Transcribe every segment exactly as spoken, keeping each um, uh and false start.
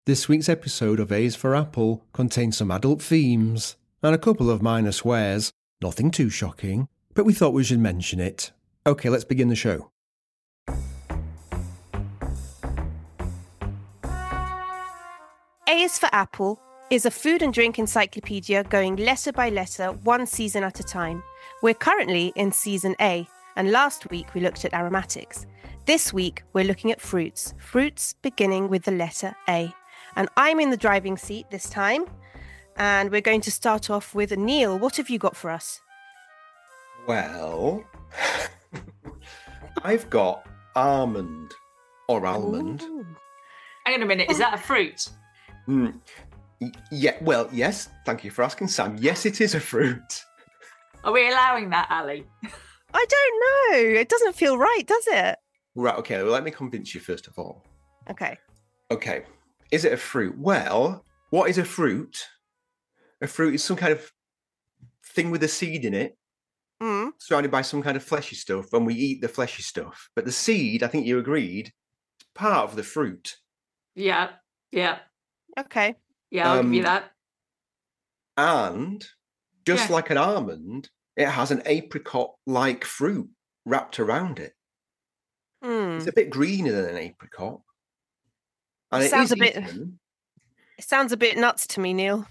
This week's episode of A's for Apple contains some adult themes and a couple of minor swears. Nothing too shocking, but we thought we should mention it. Okay, let's begin the show. A is for Apple is a food and drink encyclopedia going letter by letter, one season at a time. We're currently in season A, and last week we looked at aromatics. This week we're looking at fruits, fruits beginning with the letter A. And I'm in the driving seat this time, and we're going to start off with Neil. What have you got for us? Well, I've got almond or almond. Ooh. Hang on a minute, is that a fruit? Mm, y- yeah, well, yes. Thank you for asking, Sam. Yes, it is a fruit. Are we allowing that, Ali? I don't know. It doesn't feel right, does it? Right, okay, well, let me convince you first of all. Okay. Okay, is it a fruit? Well, what is a fruit? A fruit is some kind of thing with a seed in it, Mm. surrounded by some kind of fleshy stuff, and we eat the fleshy stuff. But the seed, I think you agreed, is part of the fruit. Yeah, yeah, Okay. yeah, I'll give you Um, that. And just Yeah. like an almond, it has an apricot-like fruit wrapped around it. Mm. It's a bit greener than an apricot. And It it sounds is a bit- eaten. It sounds a bit nuts to me, Neil.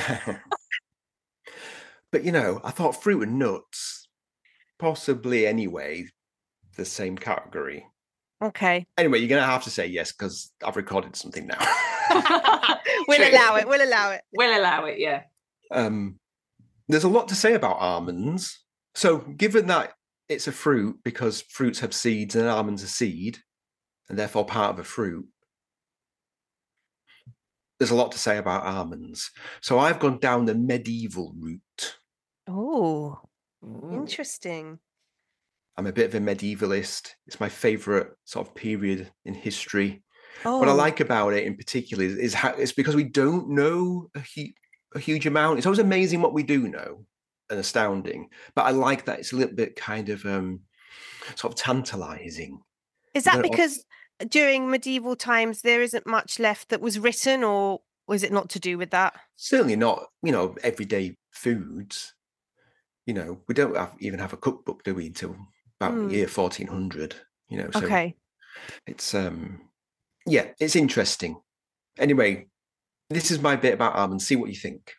But, you know, I thought fruit and nuts, possibly anyway, the same category. Okay. Anyway, you're going to have to say yes, because I've recorded something now. We'll True. allow it. We'll allow it. We'll allow it, yeah. um, there's a lot to say about almonds. So given that it's a fruit, because fruits have seeds and almonds are seed, and therefore part of a fruit, there's a lot to say about almonds. So I've gone down the medieval route. Oh, interesting. I'm a bit of a medievalist. It's my favourite sort of period in history. Oh, What I like about it in particular is, is how it's because we don't know a, hu- a huge amount. It's always amazing what we do know and astounding. But I like that it's a little bit kind of um, sort of tantalising. Is that No, because during medieval times there isn't much left that was written, or was it not to do with that? Certainly not, you know, everyday foods. You know, we don't have, even have a cookbook, do we, until about Hmm. the year fourteen hundred. You know, so Okay. it's um, yeah, it's interesting. Anyway, this is my bit about almonds. See what you think.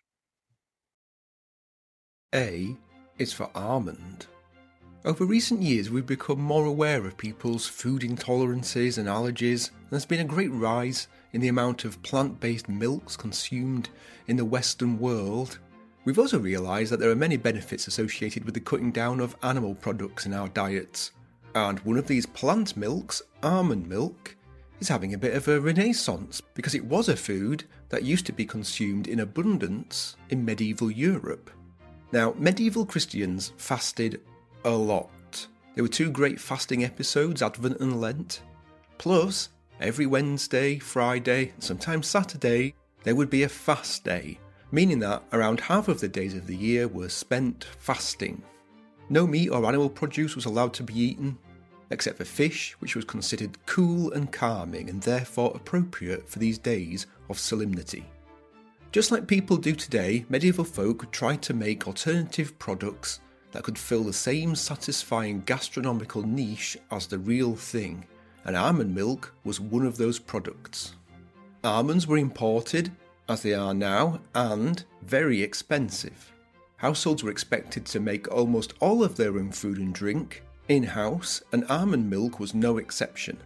A is for almond. Over recent years, we've become more aware of people's food intolerances and allergies, and there's been a great rise in the amount of plant-based milks consumed in the Western world. We've also realised that there are many benefits associated with the cutting down of animal products in our diets, and one of these plant milks, almond milk, is having a bit of a renaissance because it was a food that used to be consumed in abundance in medieval Europe. Now, medieval Christians fasted a lot. There were two great fasting episodes, Advent and Lent. Plus, every Wednesday, Friday, and sometimes Saturday, there would be a fast day, meaning that around half of the days of the year were spent fasting. No meat or animal produce was allowed to be eaten, except for fish, which was considered cool and calming and therefore appropriate for these days of solemnity. Just like people do today, medieval folk tried to make alternative products that could fill the same satisfying gastronomical niche as the real thing, and almond milk was one of those products. Almonds were imported, as they are now, and very expensive. Households were expected to make almost all of their own food and drink in-house, and almond milk was no exception.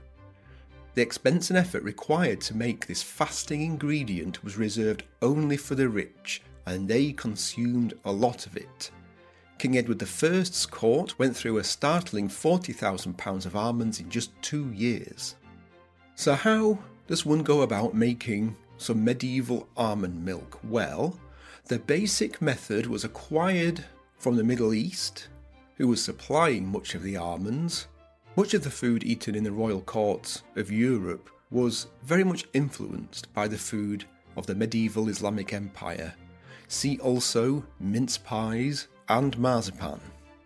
The expense and effort required to make this fasting ingredient was reserved only for the rich, and they consumed a lot of it. King Edward the First's court went through a startling forty thousand pounds of almonds in just two years. So how does one go about making some medieval almond milk? Well, the basic method was acquired from the Middle East, who was supplying much of the almonds. Much of the food eaten in the royal courts of Europe was very much influenced by the food of the medieval Islamic Empire. See also mince pies and marzipan.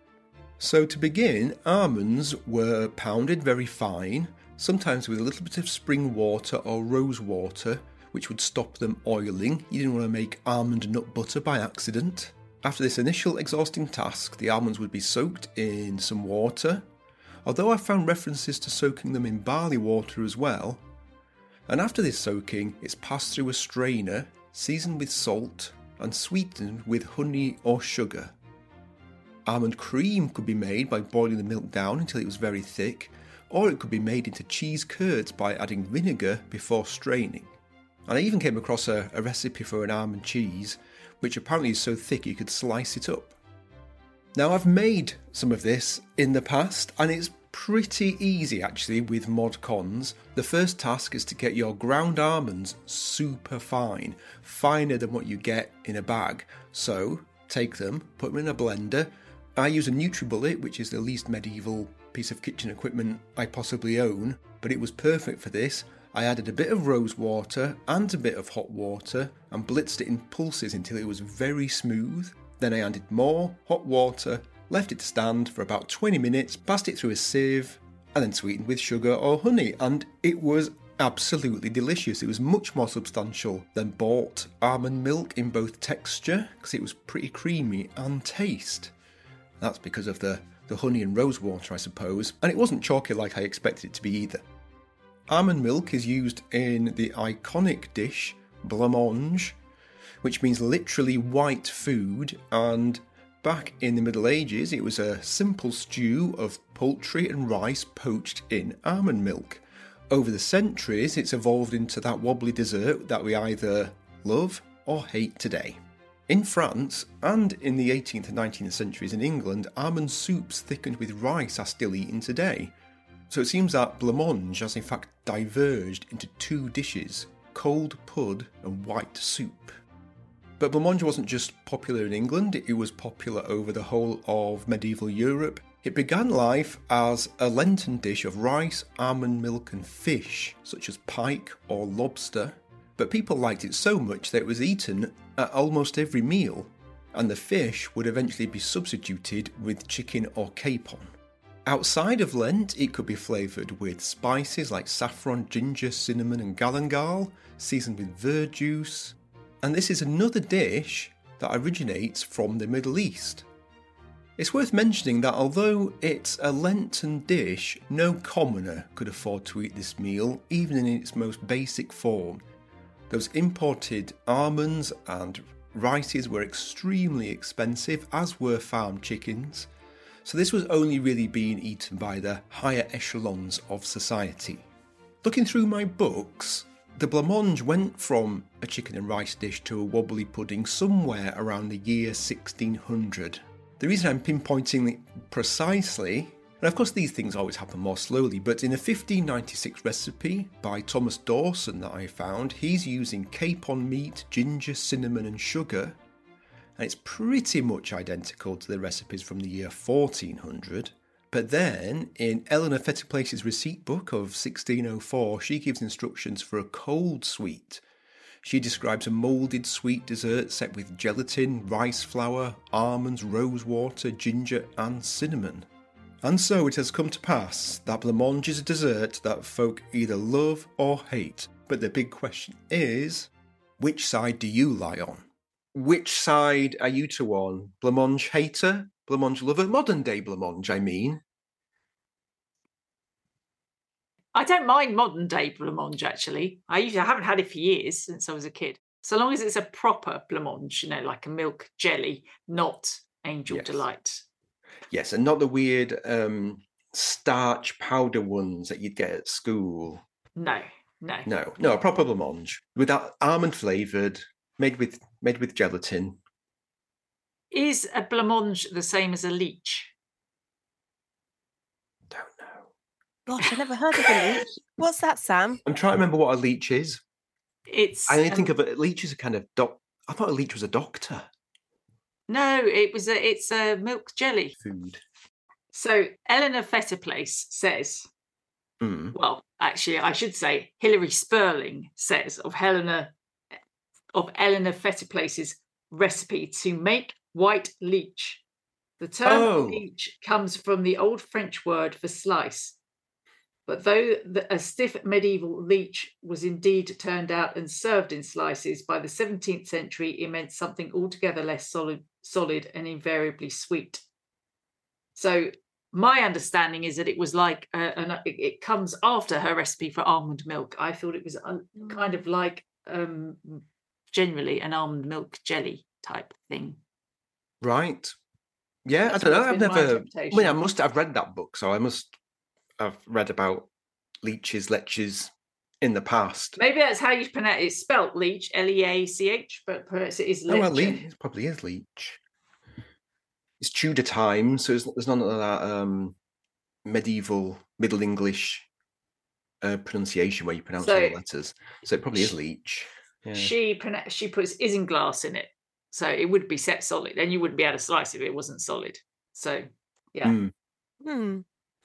So to begin, almonds were pounded very fine, sometimes with a little bit of spring water or rose water, which would stop them oiling. You didn't want to make almond nut butter by accident. After this initial exhausting task, the almonds would be soaked in some water, although I found references to soaking them in barley water as well. And after this soaking, it's passed through a strainer, seasoned with salt, and sweetened with honey or sugar. Almond cream could be made by boiling the milk down until it was very thick, or it could be made into cheese curds by adding vinegar before straining. And I even came across a, a recipe for an almond cheese, which apparently is so thick you could slice it up. Now, I've made some of this in the past, and it's pretty easy actually with mod cons. The first task is to get your ground almonds super fine, finer than what you get in a bag. So take them, put them in a blender. I use a NutriBullet, which is the least medieval piece of kitchen equipment I possibly own, but it was perfect for this. I added a bit of rose water and a bit of hot water and blitzed it in pulses until it was very smooth. Then I added more hot water, left it to stand for about twenty minutes, passed it through a sieve, and then sweetened with sugar or honey, and it was absolutely delicious. It was much more substantial than bought almond milk in both texture, because it was pretty creamy, and taste. That's because of the, the honey and rose water, I suppose, and it wasn't chalky like I expected it to be either. Almond milk is used in the iconic dish blancmange, which means literally white food, and back in the Middle Ages it was a simple stew of poultry and rice poached in almond milk. Over the centuries it's evolved into that wobbly dessert that we either love or hate today. In France, and in the eighteenth and nineteenth centuries in England, almond soups thickened with rice are still eaten today. So it seems that blancmange has in fact diverged into two dishes, cold pud and white soup. But blancmange wasn't just popular in England, it was popular over the whole of medieval Europe. It began life as a Lenten dish of rice, almond milk and fish, such as pike or lobster. But people liked it so much that it was eaten at almost every meal, and the fish would eventually be substituted with chicken or capon. Outside of Lent, it could be flavoured with spices like saffron, ginger, cinnamon and galangal, seasoned with verjuice. And this is another dish that originates from the Middle East. It's worth mentioning that although it's a Lenten dish, no commoner could afford to eat this meal, even in its most basic form. Those imported almonds and rices were extremely expensive, as were farm chickens, so this was only really being eaten by the higher echelons of society. Looking through my books, the blancmange went from a chicken and rice dish to a wobbly pudding somewhere around the year sixteen hundred. The reason I'm pinpointing it precisely, and of course these things always happen more slowly, but in a fifteen ninety-six recipe by Thomas Dawson that I found, he's using capon meat, ginger, cinnamon and sugar, and it's pretty much identical to the recipes from the year fourteen hundred. But then, in Eleanor Fetterplace's receipt book of sixteen oh four, she gives instructions for a cold sweet. She describes a moulded sweet dessert set with gelatin, rice flour, almonds, rose water, ginger and cinnamon. And so it has come to pass that blancmange is a dessert that folk either love or hate. But the big question is, which side do you lie on? Which side are you two on? Blancmange hater? Blancmange lover? Modern day blancmange, I mean. I don't mind modern day blancmange, actually. I usually I haven't had it for years, since I was a kid. So long as it's a proper blancmange, you know, like a milk jelly, not Angel Yes. Delight. Yes, and not the weird um, starch powder ones that you'd get at school. No, no. No, no, a proper blancmange with that almond flavoured, made with made with gelatin. Is a blancmange the same as a leech? Don't know. Gosh, I never heard of a leech. What's that, Sam? I'm trying to remember what a leech is. It's I only um, think of it. Leech is a kind of doc. I thought a leech was a doctor. no, it was a it's a milk jelly. Food. So Eleanor Fetterplace says, Mm. well, actually, I should say Hilary Spurling says of Helena of Eleanor Fetterplace's recipe to make white leech. The term Oh. leech comes from the old French word for slice. But though the, a stiff medieval leech was indeed turned out and served in slices, by the seventeenth century it meant something altogether less solid, solid and invariably sweet. So my understanding is that it was like, uh, an, it, it comes after her recipe for almond milk. I thought it was a, kind of like um, generally an almond milk jelly type thing. Right. Yeah, That's I don't know. what's I've been my never. I interpretation. mean, I must. I've read that book, so I must. I've read about leeches, leches in the past. Maybe that's how you pronounce it. It's spelt leech, L E A C H, but perhaps it is Oh, well, leche. leech. It probably is leech. It's Tudor time, so there's, there's none of that um, medieval Middle English uh, pronunciation where you pronounce So- all the letters. So it probably is leech. Yeah. She pronounce, she puts isinglass in it, so it would be set solid, and you wouldn't be able to slice it if it wasn't solid. So yeah, Mm. Hmm.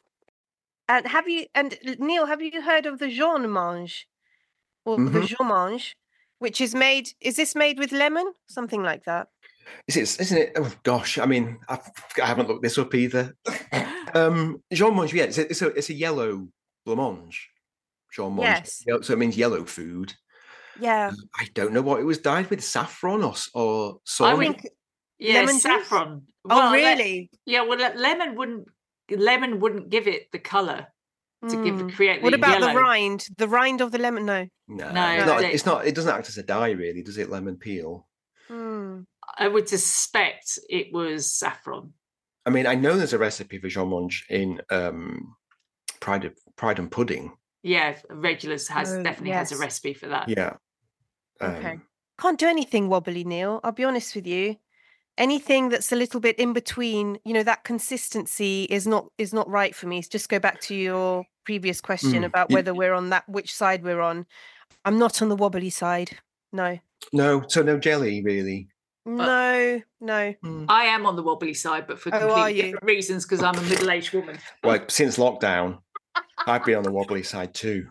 And have you and Neil, have you heard of the jaune mange or the Mhm. jaune mange, which is made? Is this made with lemon? Something like that. Is it? Isn't it? Oh gosh! I mean, I've, I haven't looked this up either. um, Jean Mange, yeah, it's a, it's a it's a yellow blancmange. Jean Mange, Yes. Ye- so it means yellow food. Yeah. I don't know what it was dyed with, saffron or s- or I soy. would- think yeah, lemon juice? saffron. Oh, Well, le- really? yeah, well, le- lemon wouldn't lemon wouldn't give it the color to Hmm. give create the What about yellow. the rind? The rind of the lemon? No. No, No, it's not. they- It's not. It doesn't act as a dye, really, does it? Lemon peel. Hmm. I would suspect it was saffron. I mean, I know there's a recipe for Jean Mange in um, Pride of, Pride and Pudding. Yeah, Regulars has Oh, definitely has a yes. recipe for that. Yeah. Okay. Um, Can't do anything wobbly, Neil. I'll be honest with you. Anything that's a little bit in between, you know, that consistency is not is not right for me. Just go back to your previous question Mm. about You- whether we're on that which side we're on. I'm not on the wobbly side. No. no, so no jelly, really. No, no. Mm. I am on the wobbly side, but for Oh, are completely you? different reasons because I'm a middle-aged woman. Like since lockdown, I've been on the wobbly side too.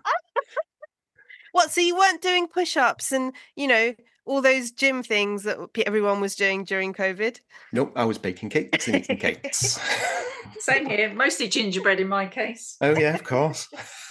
What? So you weren't doing push-ups and, you know, all those gym things that pe- everyone was doing during COVID? Nope, I was baking cakes and eating cakes. Same here, mostly gingerbread in my case. Oh yeah, of course.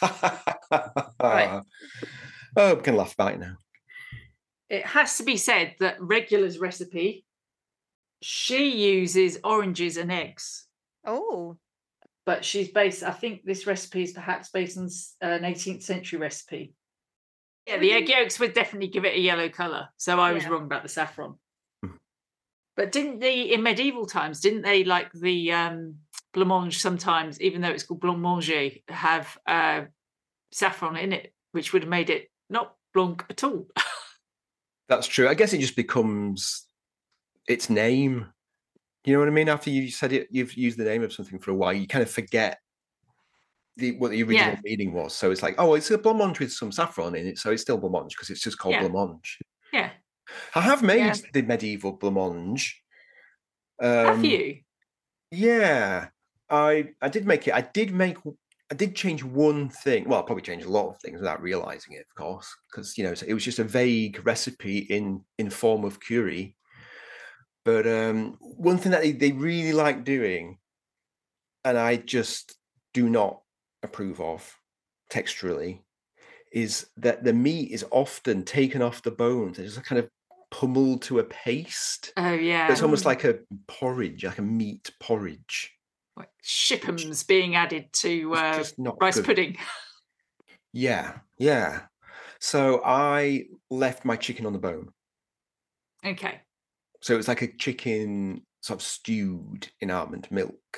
Right. Oh, we can laugh about it now. It has to be said that Regular's recipe, she uses oranges and eggs, Oh. but she's based, I think this recipe is perhaps based on s- an eighteenth century recipe. Yeah, the egg yolks would definitely give it a yellow colour. So I was Yeah. wrong about the saffron. Hmm. But didn't they, in medieval times, didn't they like the um, blancmange sometimes, even though it's called blancmanger, have uh, saffron in it, which would have made it not blanc at all? That's true. I guess it just becomes its name. You know what I mean? After you said it, you've used the name of something for a while, you kind of forget the what the original Yeah. meaning was. So it's like, oh, it's a blancmange with some saffron in it, so it's still blancmange because it's just called Yeah. blancmange. Yeah. I have made Yeah. the medieval blancmange. Um, Have you? Yeah, I I did make it. I did make. I did change one thing. Well, I probably changed a lot of things without realizing it, of course, because you know so it was just a vague recipe in in form of curry. But um, one thing that they, they really like doing, and I just do not approve of texturally, is that the meat is often taken off the bones and just kind of pummeled to a paste. Oh, yeah. So it's almost like a porridge, like a meat porridge. Like Shippums being added to It's uh, just not rice good. pudding. Yeah, yeah. So I left my chicken on the bone. Okay. So it's like a chicken sort of stewed in almond milk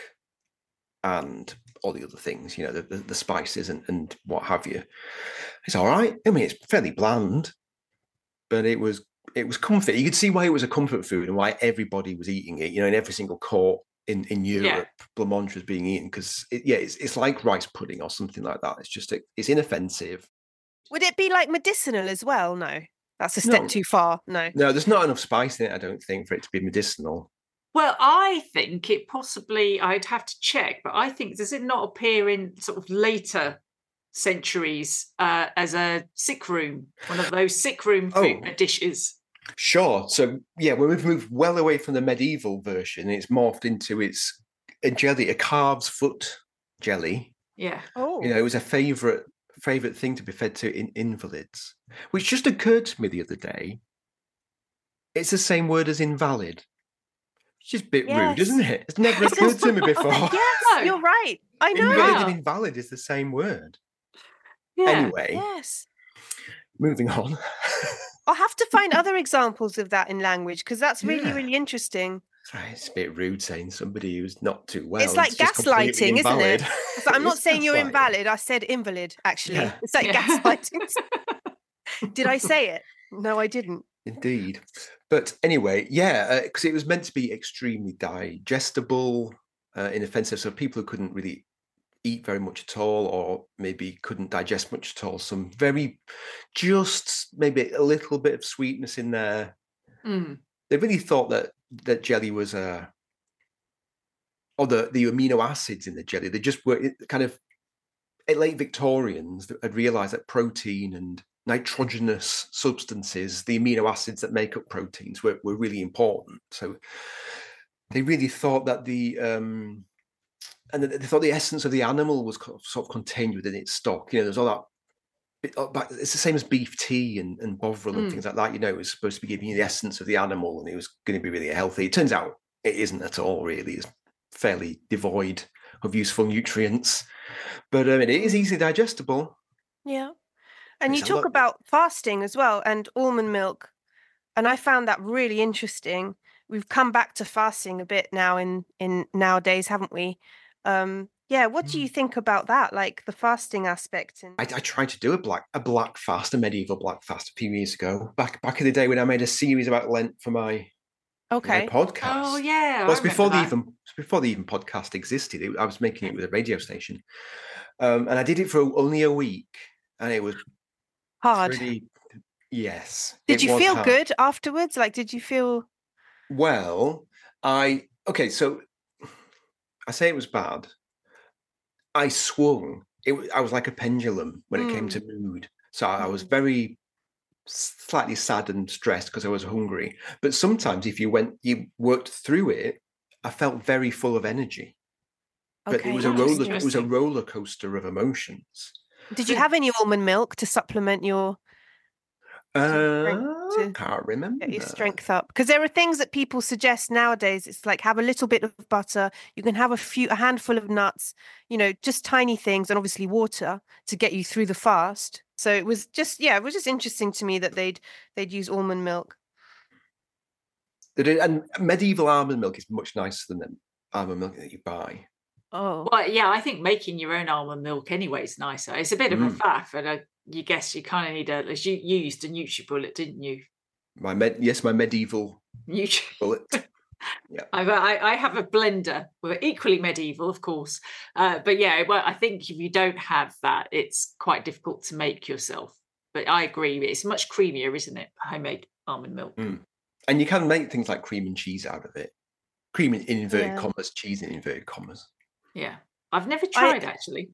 and all the other things, you know, the, the, the spices and, and what have you. It's all right. I mean, it's fairly bland, but it was it was comfort. You could see why it was a comfort food and why everybody was eating it. You know, in every single court in, in Europe, blancmange was being eaten because, it, yeah, it's, it's like rice pudding or something like that. It's just, a, it's inoffensive. Would it be like medicinal as well? No. That's a step No. too far. No. No, there's not enough spice in it, I don't think, for it to be medicinal. Well, I think it possibly, I'd have to check, but I think, does it not appear in sort of later centuries uh, as a sick room, one of those sick room food Oh. dishes? Sure. So, yeah, when we've moved well away from the medieval version, it's morphed into its a jelly, a calf's foot jelly. Yeah. Oh, You know, it was a favourite favourite thing to be fed to in invalids, which just occurred to me the other day. It's the same word as invalid. It's just a bit rude, Yes. isn't it? It's never It's occurred just- to me before. yes, No. you're right. I know. Invalid Wow. and invalid is the same word. Yeah. Anyway, Yes. moving on. I'll have to find other examples of that in language because that's really, Yeah. really interesting. It's a bit rude saying somebody who's not too well. It's like just completely gaslighting, isn't it? invalid. It's like, I'm It not is saying you're gaslighting. invalid. I said invalid, actually. Yeah. It's like Yeah. gaslighting. Did I say it? No, I didn't. Indeed. But anyway, yeah, because it was meant to be extremely digestible, uh, inoffensive. So people who couldn't really eat very much at all, or maybe couldn't digest much at all, some very just maybe a little bit of sweetness in there. Mm. They really thought that that jelly was a, or the, the amino acids in the jelly, they just were it kind of late Victorians that had realized that protein and nitrogenous substances, the amino acids that make up proteins, were, were really important. So they really thought that the um and they thought the essence of the animal was sort of contained within its stock. You know, there's all that. It's the same as beef tea and, and bovril and Mm. things like that. You know, it was supposed to be giving you the essence of the animal, and it was going to be really healthy. It turns out it isn't at all. Really, it's fairly devoid of useful nutrients, but um, it is easily digestible. Yeah. And you It's a talk lot- about fasting as well and almond milk. And I found that really interesting. We've come back to fasting a bit now in, in nowadays, haven't we? Um, yeah, what do you think about that? Like the fasting aspect? And I, I tried to do a black a black fast, a medieval black fast, a few years ago. Back back in the day when I made a series about Lent for my okay. my podcast. Oh yeah. Well, it's I before the remember even it's before the even podcast existed. It- I was making it with a radio station, um, and I did it for only a week, and it was Hard. pretty. Yes. Did it you was feel hard. good afterwards? Like, did you feel? Well, I okay. So I say it was bad. I swung. It was, I was like a pendulum when it came to mood. So I was Mm. very slightly sad and stressed because I was hungry. But sometimes, if you went, you worked through it, I felt very full of energy. But Okay, it was a that's roller. It was a interesting. roller coaster of emotions. Did you have any almond milk to supplement your Uh, to can't remember. get your strength up? Because there are things that people suggest nowadays. It's like have a little bit of butter. You can have a few, a handful of nuts. You know, just tiny things, and obviously water to get you through the fast. So it was just, yeah, it was just interesting to me that they'd they'd use almond milk. They did- And medieval almond milk is much nicer than the almond milk that you buy. Oh, Well, yeah, I think making your own almond milk anyway is nicer. It's a bit of a Mm. faff, and I, you guess you kind of need a. As you, you used a NutriBullet, didn't you? My med, yes, my medieval Nutri- bullet. I've, I, I have a blender. We're equally medieval, of course, uh, but yeah, well, I think if you don't have that, it's quite difficult to make yourself. But I agree, it's much creamier, isn't it? Homemade almond milk. Mm. And you can make things like cream and cheese out of it. Cream in inverted Yeah. commas, cheese in inverted commas. Yeah, I've never tried actually.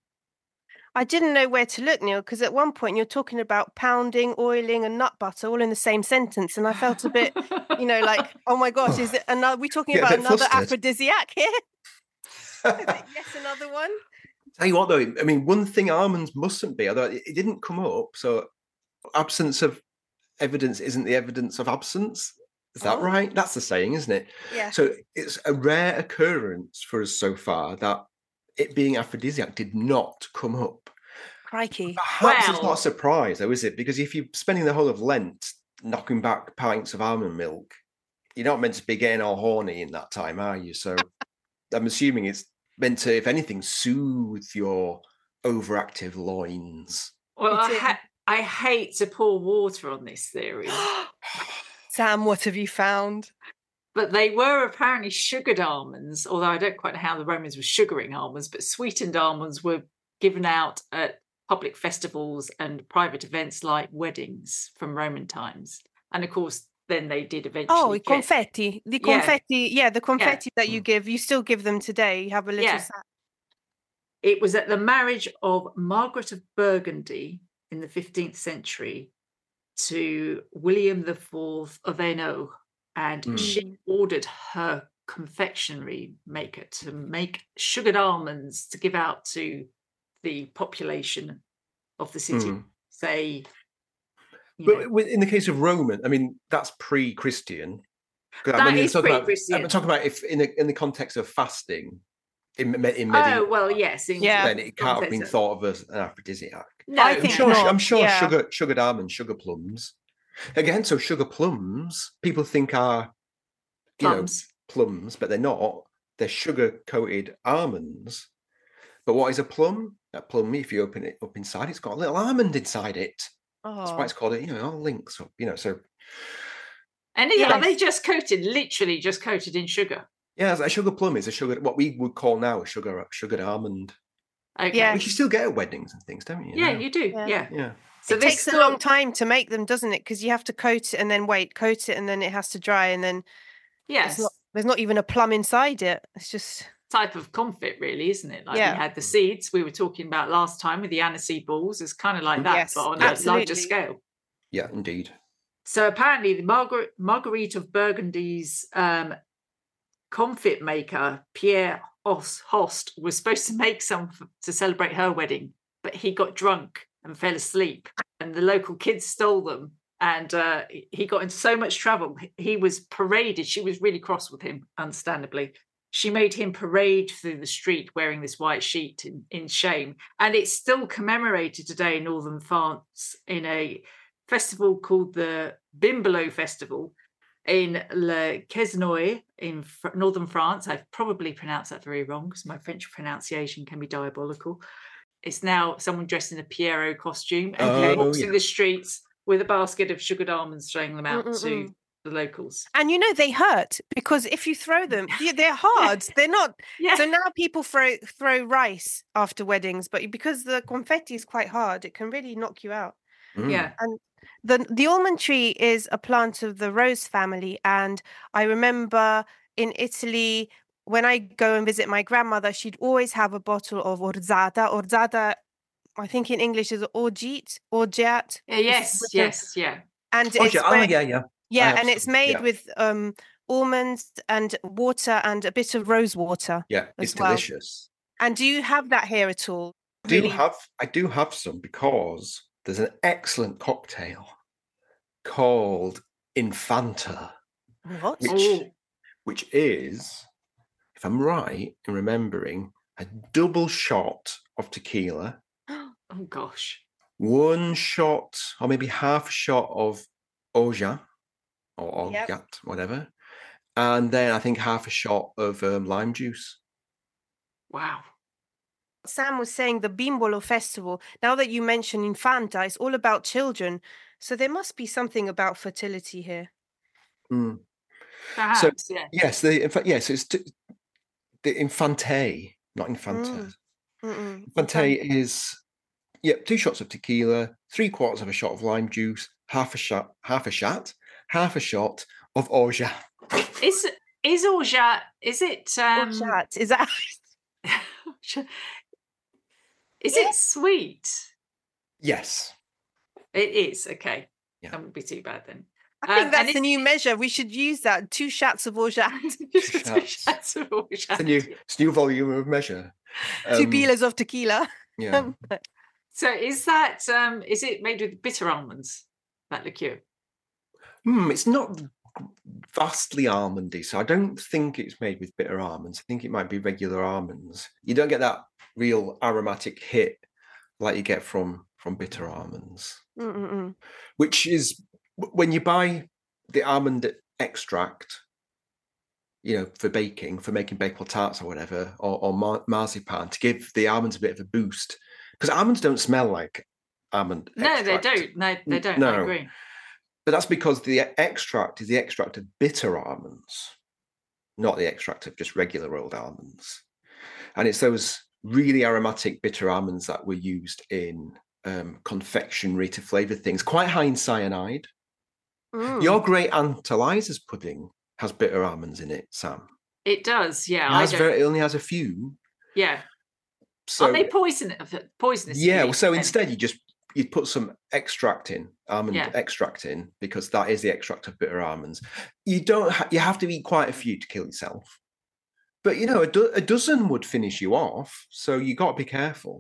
I didn't know where to look, Neil, because at one point you're talking about pounding, oiling, and nut butter all in the same sentence, and I felt a bit, you know, like, oh my gosh, is it another? Are we talking Get a about bit another flustered. aphrodisiac here? Is it yes, another one? Tell you what, though, I mean, one thing almonds mustn't be, although it, it didn't come up, so absence of evidence isn't the evidence of absence. Is that Oh. right? That's the saying, isn't it? Yeah. So it's a rare occurrence for us so far that it being aphrodisiac did not come up. Crikey. Perhaps it's Well- not a surprise, though, is it? Because if you're spending the whole of Lent knocking back pints of almond milk, you're not meant to be getting all horny in that time, are you? So I'm assuming it's meant to, if anything, soothe your overactive loins. Well, I, It's in- ha- I hate to pour water on this theory, Sam, what have you found? but they were apparently sugared almonds, although I don't quite know how the Romans were sugaring almonds, but sweetened almonds were given out at public festivals and private events like weddings from Roman times. And of course, then they did eventually Oh, i get- confetti. The Yeah. confetti, yeah, the confetti that you Mm. give, you still give them today. You have a little Yeah. sack. It was at the marriage of Margaret of Burgundy in the fifteenth century to William the Fourth of Hainaut, and Mm. she ordered her confectionery maker to make sugared almonds to give out to the population of the city. Mm. Say, you But know, with- in the case of Roman, I mean, that's pre-Christian. 'Cause I That mean, you're is talking about- pre-Christian. I'm talking about if in the in the context of fasting in, me- in oh medieval, well, yes, in Yeah. then it can't have been context. thought of as an aphrodisiac. No, I I'm think sure. not, I'm sure yeah. sugar, sugared almonds, sugar plums. Again, so sugar plums, people think are you plums. know plums, but they're not. They're sugar-coated almonds. But what is a plum? A plum, if you open it up inside, it's got a little almond inside it. That's why Oh, it's called it. You know, all links up. You know, so And is, are they Yes. just coated, literally just coated in sugar? yeah, a sugar plum is a sugar. What we would call now a sugar sugared almond, Okay. Yeah. which you still get at weddings and things, don't you? Yeah, now? you do. Yeah. Yeah. Yeah. So it this takes a store- long time to make them, doesn't it? Because you have to coat it and then wait, coat it and then it has to dry, and then Yes. it's not, there's not even a plum inside it. It's just type of confit, really, isn't it? Like Yeah. we had the seeds we were talking about last time with the aniseed balls. It's kind of like that, Yes, but on a larger absolutely. scale. Yeah, indeed. So apparently, the Margaret Marguerite of Burgundy's um, confit maker Pierre Os- Host was supposed to make some f- to celebrate her wedding, but he got drunk and fell asleep, and the local kids stole them. And uh, he got into so much trouble. He was paraded. She was really cross with him, understandably. She made him parade through the street wearing this white sheet in, in shame. And it's still commemorated today in northern France in a festival called the Bimbolo Festival in Le Quesnoy in Fr- northern France. I've probably pronounced that very wrong because my French pronunciation can be diabolical. It's now someone dressed in a Pierrot costume and Oh, he walks yeah. in the streets with a basket of sugared almonds, throwing them out to Mm-mm-mm. the locals. and you know they hurt because if you throw them, they- they're hard. They're not. Yeah. So now people throw throw rice after weddings, but because the confetti is quite hard, it can really knock you out. Mm. Yeah. The the almond tree is a plant of the rose family, and I remember in Italy when I go and visit my grandmother, she'd always have a bottle of orzata. Orzata, I think in English is orgeat, orgeat. Yeah, yes, with the- yes, yeah. And Oh, it's yeah, oh, where- yeah, yeah. yeah, I and have it's some, made yeah. with um almonds and water and a bit of rose water. Yeah, as it's well. delicious. And do you have that here at all? I do Really? have I do have some because there's an excellent cocktail called Infanta, What? which Oh. which is, if I'm right in remembering, a double shot of tequila, Oh gosh. one shot or maybe half a shot of Oja or Yep. Orgeat, whatever, and then I think half a shot of um, lime juice. Wow. Sam was saying the Bimbolo Festival. Now that you mention Infanta, it's all about children. So there must be something about fertility here. Mm. Perhaps, yeah. Yes, the in fact, yes, it's t- the Infante, not Infanta. Mm. Mm-mm. Infante is yeah, two shots of tequila, three quarters of a shot of lime juice, half a shot, half a shot, half a shot of Orgeat. Is is Orgeat, is it um Orgeat, is that? is it sweet? Yes. It is, okay. Yeah. That wouldn't be too bad then. I think Um, that's and the new measure. We should use that. Two shots of Orgeat, Just two shots. shots of Orgeat. It's a new, it's a new volume of measure. two Um, beelers of tequila. Yeah. So is that um is it made with bitter almonds, that liqueur? Hmm, it's not vastly almondy, so I don't think it's made with bitter almonds. I think it might be regular almonds. You don't get that real aromatic hit like you get from from bitter almonds, Mm-mm-mm. which is w- when you buy the almond extract, you know, for baking, for making baked tarts or whatever, or, or mar- marzipan to give the almonds a bit of a boost, because almonds don't smell like almond. No, they extract. don't. No, they N- don't. I no. agree. But that's because the e- extract is the extract of bitter almonds, not the extract of just regular rolled almonds. And it's those really aromatic bitter almonds that were used in um, confectionery to flavour things, quite high in cyanide. Mm. Your great Aunt Eliza's pudding has bitter almonds in it, Sam. It does, yeah. It, I has don't, very, it only has a few. yeah. So Are they poison, poisonous? to yeah, you well, so then? instead you just you put some extract in, almond Yeah. extract in, because that is the extract of bitter almonds. You don't ha- you have to eat quite a few to kill yourself, but you know a, do- a dozen would finish you off. So you got to be careful.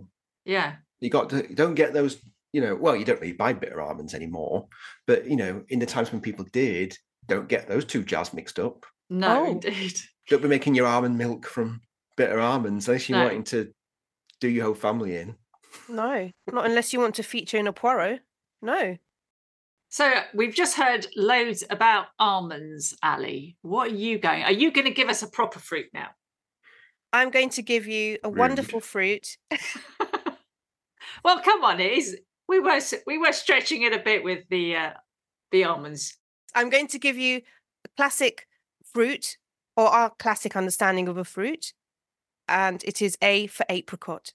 Yeah. You got to, you don't get those, you know, well, you don't really buy bitter almonds anymore, but, you know, in the times when people did, don't get those two jars mixed up. No, Oh. indeed. Don't be making your almond milk from bitter almonds unless you're No. wanting to do your whole family in. No, not unless you want to feature in a Poirot. No. So we've just heard loads about almonds, Ali. What are you going? Are you going to give us a proper fruit now? I'm going to give you a Rude. wonderful fruit. Well, come on, it is. We were we were stretching it a bit with the uh, the almonds. I'm going to give you a classic fruit, or our classic understanding of a fruit, and it is A for apricot.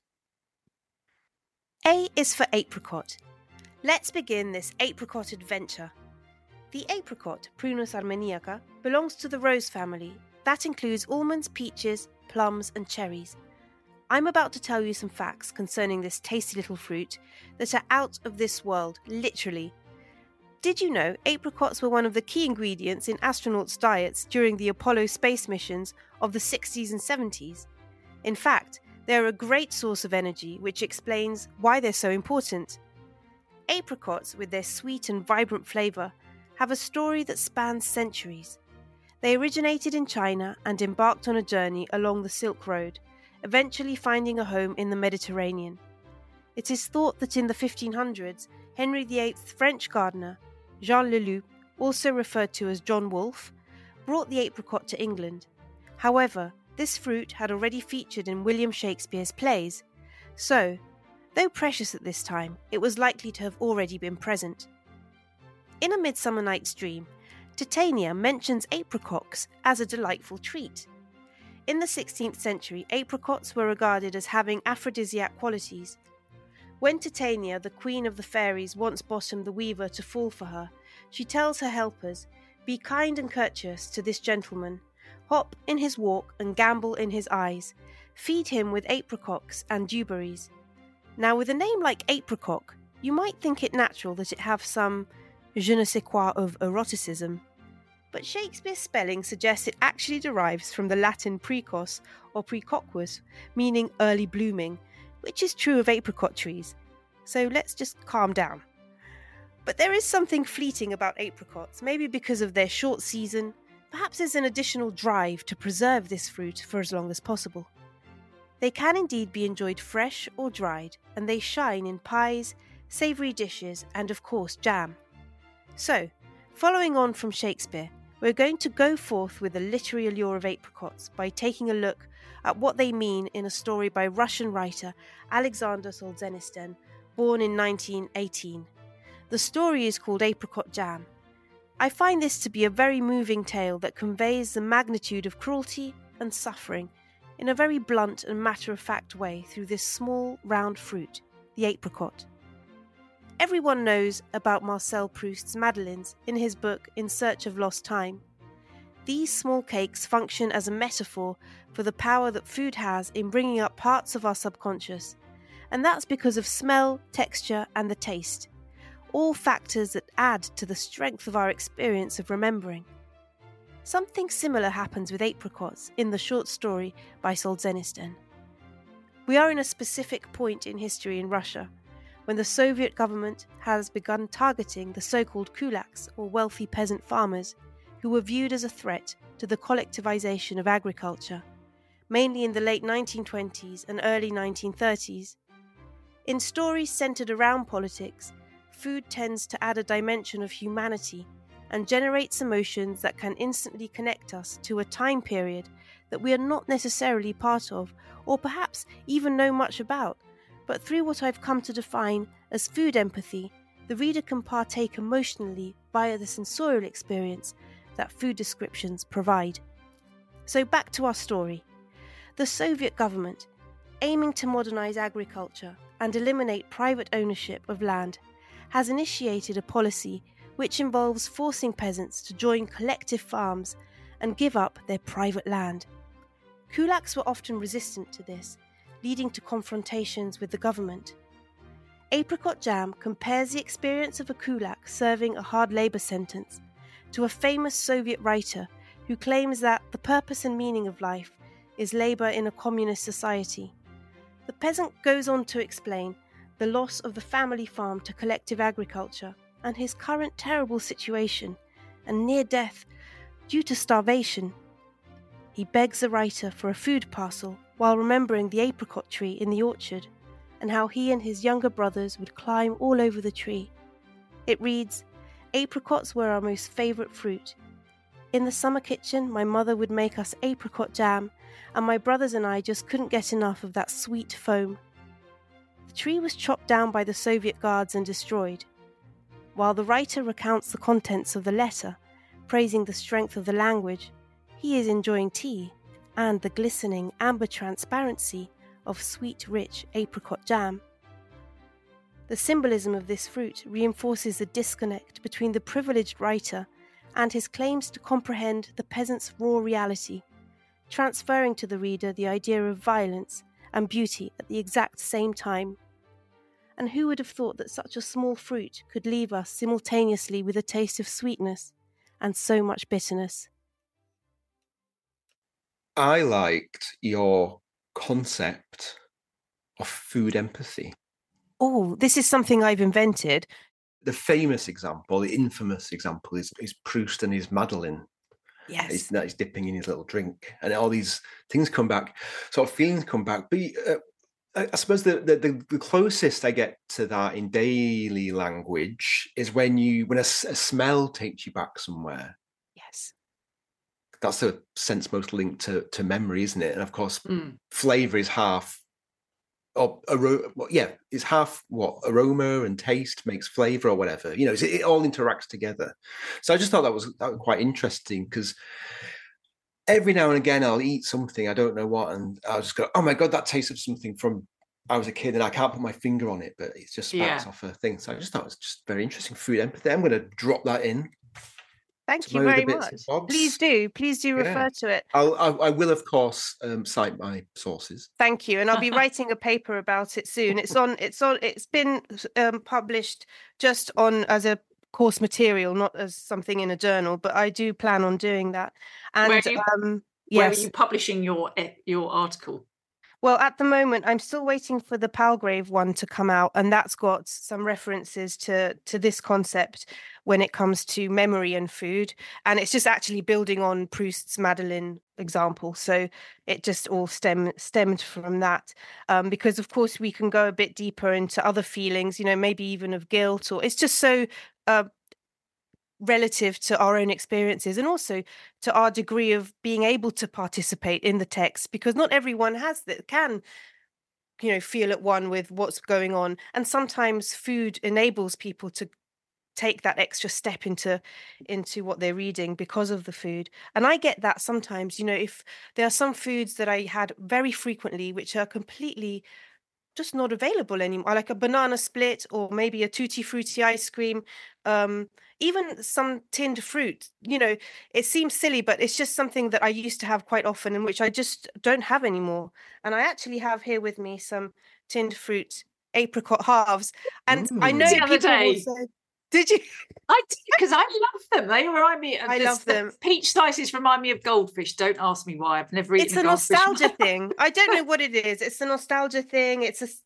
A is for apricot. Let's begin this apricot adventure. The apricot, Prunus armeniaca, belongs to the rose family. That includes almonds, peaches, plums, and cherries. I'm about to tell you some facts concerning this tasty little fruit that are out of this world, literally. Did you know apricots were one of the key ingredients in astronauts' diets during the Apollo space missions of the sixties and seventies? In fact, they are a great source of energy, which explains why they're so important. Apricots, with their sweet and vibrant flavour, have a story that spans centuries. They originated in China and embarked on a journey along the Silk Road, eventually finding a home in the Mediterranean. It is thought that in the fifteen hundreds, Henry the eighth's French gardener, Jean Leloup, also referred to as John Wolfe, brought the apricot to England. However, this fruit had already featured in William Shakespeare's plays, so, though precious at this time, it was likely to have already been present. In A Midsummer Night's Dream, Titania mentions apricots as a delightful treat. In the sixteenth century, apricots were regarded as having aphrodisiac qualities. When Titania, the queen of the fairies, wants Bottom the weaver to fall for her, she tells her helpers, "Be kind and courteous to this gentleman. Hop in his walk and gambol in his eyes. Feed him with apricots and dewberries." Now, with a name like apricot, you might think it natural that it have some je ne sais quoi of eroticism. But Shakespeare's spelling suggests it actually derives from the Latin precos or precoquus, meaning early blooming, which is true of apricot trees. So let's just calm down. But there is something fleeting about apricots, maybe because of their short season. Perhaps there's an additional drive to preserve this fruit for as long as possible. They can indeed be enjoyed fresh or dried, and they shine in pies, savoury dishes, and of course jam. So, following on from Shakespeare, we're going to go forth with the literary allure of apricots by taking a look at what they mean in a story by Russian writer Alexander Solzhenitsyn, born in nineteen eighteen. The story is called Apricot Jam. I find this to be a very moving tale that conveys the magnitude of cruelty and suffering in a very blunt and matter-of-fact way through this small, round fruit, the apricot. Everyone knows about Marcel Proust's Madeleines in his book In Search of Lost Time. These small cakes function as a metaphor for the power that food has in bringing up parts of our subconscious, and that's because of smell, texture, and the taste, all factors that add to the strength of our experience of remembering. Something similar happens with apricots in the short story by Solzhenitsyn. We are in a specific point in history in Russia, when the Soviet government has begun targeting the so-called kulaks, or wealthy peasant farmers, who were viewed as a threat to the collectivization of agriculture, mainly in the late nineteen twenties and early nineteen thirties. In stories centered around politics, food tends to add a dimension of humanity and generates emotions that can instantly connect us to a time period that we are not necessarily part of, or perhaps even know much about. But through what I've come to define as food empathy, the reader can partake emotionally via the sensorial experience that food descriptions provide. So back to our story. The Soviet government, aiming to modernize agriculture and eliminate private ownership of land, has initiated a policy which involves forcing peasants to join collective farms and give up their private land. Kulaks were often resistant to this, leading to confrontations with the government. Apricot Jam compares the experience of a kulak serving a hard labour sentence to a famous Soviet writer who claims that the purpose and meaning of life is labour in a communist society. The peasant goes on to explain the loss of the family farm to collective agriculture and his current terrible situation and near death due to starvation. He begs the writer for a food parcel while remembering the apricot tree in the orchard and how he and his younger brothers would climb all over the tree. It reads, "Apricots were our most favourite fruit. In the summer kitchen, my mother would make us apricot jam, and my brothers and I just couldn't get enough of that sweet foam." The tree was chopped down by the Soviet guards and destroyed. While the writer recounts the contents of the letter, praising the strength of the language, he is enjoying tea and the glistening amber transparency of sweet, rich apricot jam. The symbolism of this fruit reinforces the disconnect between the privileged writer and his claims to comprehend the peasant's raw reality, transferring to the reader the idea of violence and beauty at the exact same time. And who would have thought that such a small fruit could leave us simultaneously with a taste of sweetness and so much bitterness? I liked your concept of food empathy. Oh, this is something I've invented. The famous example, the infamous example, is, is Proust and his Madeleine. Yes. He's, that he's dipping in his little drink, and all these things come back, sort of feelings come back. But uh, I, I suppose the, the the closest I get to that in daily language is when you when a, a smell takes you back somewhere. Yes. That's the sense most linked to, to memory, isn't it? And of course, Mm. flavour is half, or aro- yeah, it's half what aroma and taste makes flavour or whatever. You know, it, it all interacts together. So I just thought that was that was quite interesting, because every now and again I'll eat something, I don't know what, and I'll just go, "Oh my god, that tastes of something from I was a kid," and I can't put my finger on it, but it just sparks Yeah. off a thing. So I just thought it was just very interesting. Food empathy. I'm going to drop that in. Thank to you my other very bits and much. bobs. Please do. Please do refer Yeah. to it. I'll, I, I will, of course, um, cite my sources. Thank you. And I'll be writing a paper about it soon. It's on, it's on, it's been um, published just on as a course material, not as something in a journal, but I do plan on doing that. And Where are you, um, where are yes. you publishing your e- your article? Well, at the moment, I'm still waiting for the Palgrave one to come out, and that's got some references to to this concept when it comes to memory and food. And it's just actually building on Proust's Madeleine example. So it just all stem, stemmed from that. Um, because, of course, we can go a bit deeper into other feelings, you know, maybe even of guilt, or it's just so uh, relative to our own experiences, and also to our degree of being able to participate in the text, because not everyone has that can you know feel at one with what's going on, and sometimes food enables people to take that extra step into into what they're reading because of the food. And I get that sometimes, you know if there are some foods that I had very frequently which are completely just not available anymore, like a banana split or maybe a tutti frutti ice cream, um, even some tinned fruit. You know, it seems silly, but it's just something that I used to have quite often and which I just don't have anymore. And I actually have here with me some tinned fruit apricot halves. And I Mm. know The other people will day. say, did you? I because I love them. They remind me. Of I this- love the them. Peach slices remind me of goldfish. Don't ask me why. I've never eaten It's a a goldfish. in my nostalgia life. thing. I don't know what it is. It's a nostalgia thing. It's a s-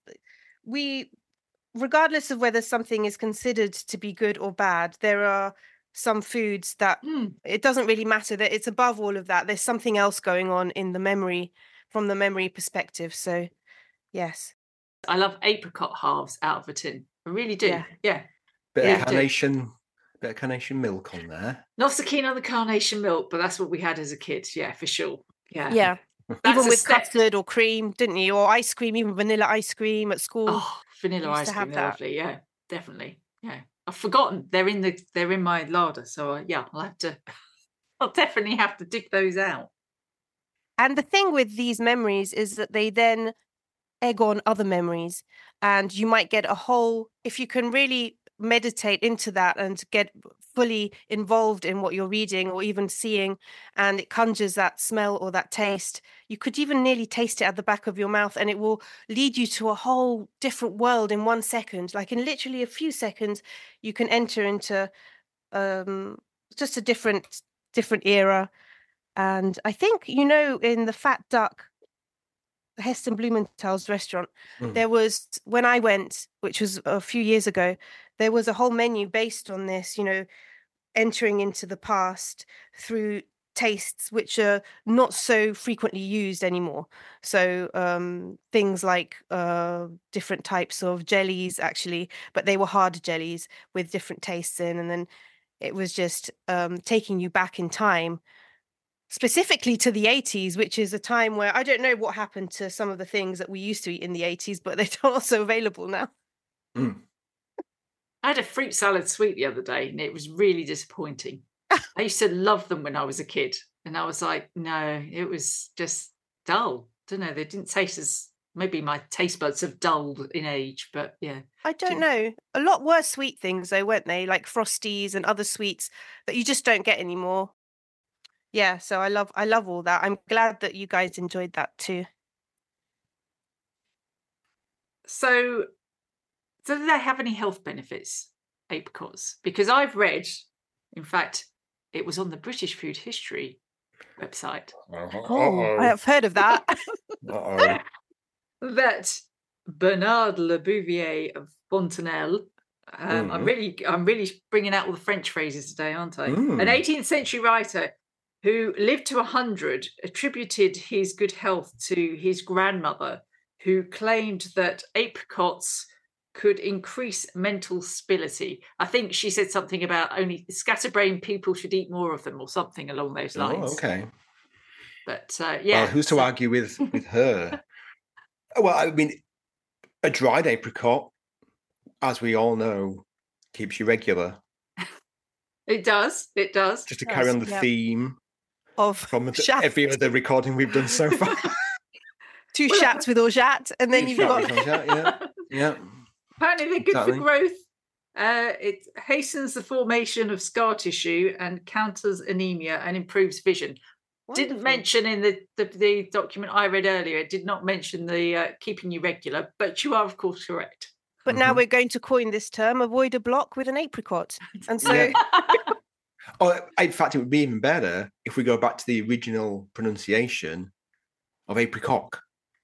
we regardless of whether something is considered to be good or bad, there are some foods that Mm. it doesn't really matter, that it's above all of that. There's something else going on in the memory, from the memory perspective. So yes. I love apricot halves out of a tin. I really do. Yeah. Yeah. Bit Yeah. of carnation, bit of carnation milk on there. Not so keen on the carnation milk, but that's what we had as a kid. Yeah, for sure. Yeah. Yeah. That's Even a with step. custard or cream, didn't you? Or ice cream, even vanilla ice cream at school. Oh, vanilla used ice to cream. have They're that. lovely. Yeah, definitely. Yeah. I've forgotten. They're in the they're in my larder. So uh, yeah, I'll have to I'll definitely have to dig those out. And the thing with these memories is that they then egg on other memories, and you might get a whole, if you can really meditate into that and get fully involved in what you're reading or even seeing, and it conjures that smell or that taste, you could even nearly taste it at the back of your mouth, and it will lead you to a whole different world in one second. Like in literally a few seconds you can enter into um just a different different era. And I think, you know in the Fat Duck Heston Blumenthal's restaurant, Mm. there was, when I went, which was a few years ago, there was a whole menu based on this, you know, entering into the past through tastes which are not so frequently used anymore. So um, things like uh, different types of jellies, actually, but they were hard jellies with different tastes in. And then it was just um, taking you back in time, specifically to the eighties, which is a time where I don't know what happened to some of the things that we used to eat in the eighties, but they're also available now. Mm. I had a fruit salad sweet the other day, and it was really disappointing. I used to love them when I was a kid, and I was like, no, it was just dull. Don't know, they didn't taste as, maybe my taste buds have dulled in age, but yeah. I don't Didn't- know. A lot were sweet things though, weren't they? Like Frosties and other sweets that you just don't get anymore. Yeah, so I love I love all that. I'm glad that you guys enjoyed that too. So, do they have any health benefits, apricots? Because I've read, in fact, it was on the British Food History website, Oh, I have heard of that. Uh-oh. that Bernard Le Bouvier of Fontenelle, um, I'm Mhm. really, I'm really bringing out all the French phrases today, aren't I? Mm. An eighteenth century writer who lived to one hundred attributed his good health to his grandmother, who claimed that apricots could increase mental stability. I think she said something about only scatterbrained people should eat more of them, or something along those lines. Oh, okay. But uh, yeah, Well, who's to so- argue with with her? Well, I mean, a dried apricot, as we all know, keeps you regular. It does. It does. Just to Does, carry on the yeah. theme Of from the, Shaft. every other recording we've done so far. Two Well, chats with Orgeat, and then Two you've chats got with Orgeat, yeah. Yeah. Apparently, they're good Exactly. for growth. Uh, it hastens the formation of scar tissue and counters anemia and improves vision. Didn't Wonderful. mention in the, the the document I read earlier. It did not mention the uh, keeping you regular, but you are of course correct. But now Mhm. we're going to coin this term: avoid a block with an apricot. And so, Yeah. Oh, in fact, it would be even better if we go back to the original pronunciation of apricot.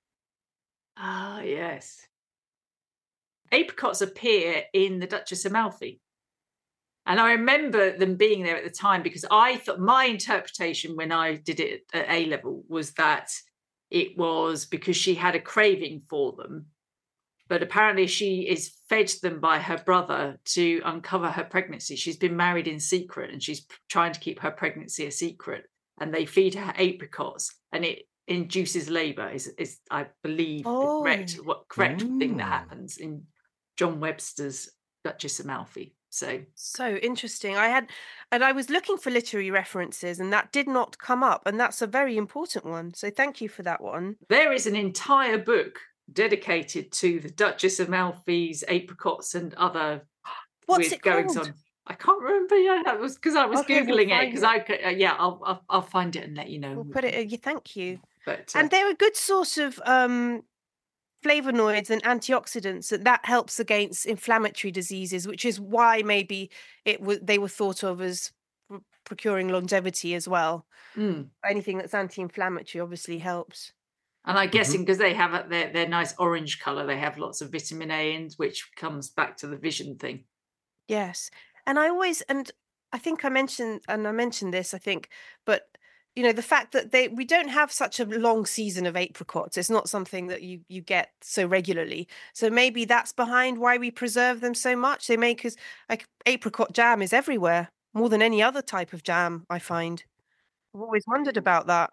Ah, yes. Apricots appear in the Duchess of Malfi. And I remember them being there at the time because I thought my interpretation when I did it at A level was that it was because she had a craving for them. But apparently she is fed them by her brother to uncover her pregnancy. She's been married in secret and she's p- trying to keep her pregnancy a secret. And they feed her apricots and it induces labour, is, is I believe, the correct, Oh. what correct thing that Mm. happens in John Webster's Duchess of Malfi. So so interesting. I had, and I was looking for literary references, and that did not come up, and that's a very important one. So thank you for that one. there is an entire book dedicated to the Duchess of Malfi's apricots and other What's weird it goings called? on. I can't remember. Yeah, that was because I was Okay, we'll googling it. find Because it. I could, uh, yeah, I'll, I'll I'll find it and let you know. We'll put it. Uh, yeah, thank you. But uh, And they're a good source of um, flavonoids and antioxidants, and that helps against inflammatory diseases, which is why maybe it was they were thought of as pr- procuring longevity as well. mm. Anything that's anti-inflammatory obviously helps. and I'm guessing because they have a, their their nice orange color, they have lots of vitamin A in, which comes back to the vision thing. Yes. And I always, and I think I mentioned, and I mentioned this, I think, but you know, the fact that they we don't have such a long season of apricots. It's not something that you you get so regularly. So maybe that's behind why we preserve them so much. They make us like apricot jam is everywhere, more than any other type of jam, I find. I've always wondered about that.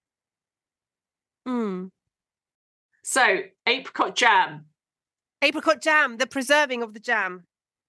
Mm. So apricot jam. Apricot jam, the preserving of the jam.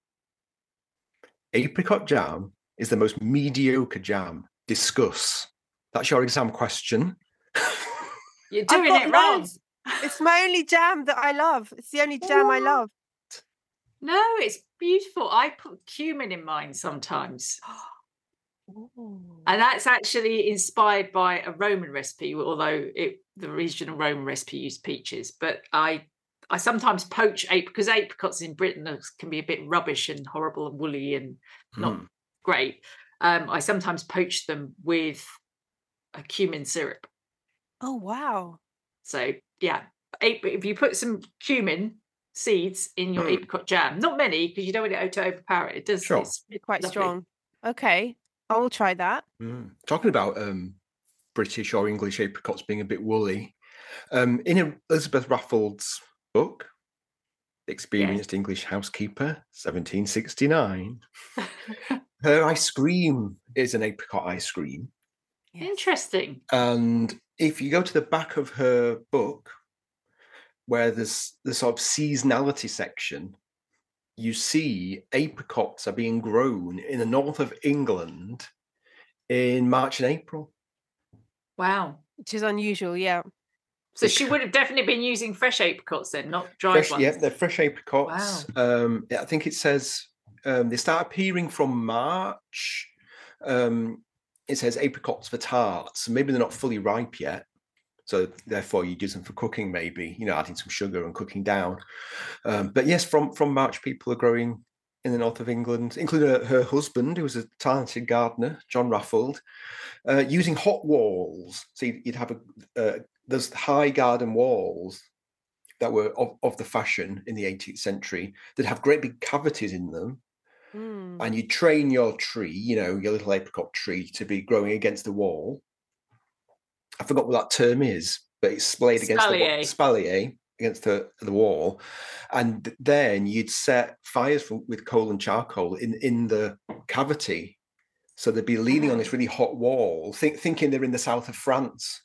Apricot jam is the most mediocre jam. Discuss. That's your exam question. You're I've doing got it wrong. loads. It's my only jam that I love. It's the only jam I love. No, it's beautiful. I put cumin in mine sometimes. And that's actually inspired by a Roman recipe, although it, the original Roman recipe used peaches. But I I sometimes poach apricot because apricots in Britain are- can be a bit rubbish and horrible and woolly and not Mm. great. Um, I sometimes poach them with a cumin syrup. Oh wow. So yeah, if you put some cumin seeds in your Mm. apricot jam, not many because you don't want it to overpower it. It does. Sure. It's Quite lovely. strong. Okay, I will try that. Mm. Talking about um, British or English apricots being a bit woolly, um, in Elizabeth Raffald's book, Experienced Yes. English Housekeeper, seventeen sixty-nine, her ice cream is an apricot ice cream. Yes. Interesting. And if you go to the back of her book, where there's the sort of seasonality section, you see apricots are being grown in the north of England in March and April. Wow. Which is unusual, yeah. So she would have definitely been using fresh apricots then, not dried Fresh, ones. yeah, they're fresh apricots. Wow. Um, I think it says um, they start appearing from March. Um, it says apricots for tarts. Maybe they're not fully ripe yet. So therefore you use them for cooking, maybe, you know, adding some sugar and cooking down. Um, but yes, from, from March, people are growing in the north of England, including her, her husband, who was a talented gardener, John Raffald, uh, using hot walls. So you'd, you'd have a, uh, there's high garden walls that were of, of the fashion in the eighteenth century that have great big cavities in them. Mm. And you train your tree, you know, your little apricot tree to be growing against the wall. I forgot what that term is, but it's splayed against the wall, spalier against the, the wall. And then you'd set fires from, with coal and charcoal in, in the cavity. So they'd be leaning oh. on this really hot wall, think, thinking they're in the south of France.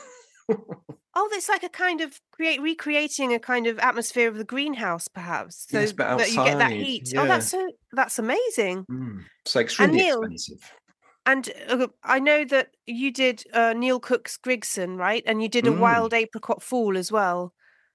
Oh, it's like a kind of create recreating a kind of atmosphere of the greenhouse, perhaps. So yes, but outside, that you get that heat. Yeah. Oh, that's so that's amazing. Mm. So extremely and Neil, expensive. And uh, I know that you did uh, Neil Cook's Grigson, right? And you did a mm. wild apricot fall as well.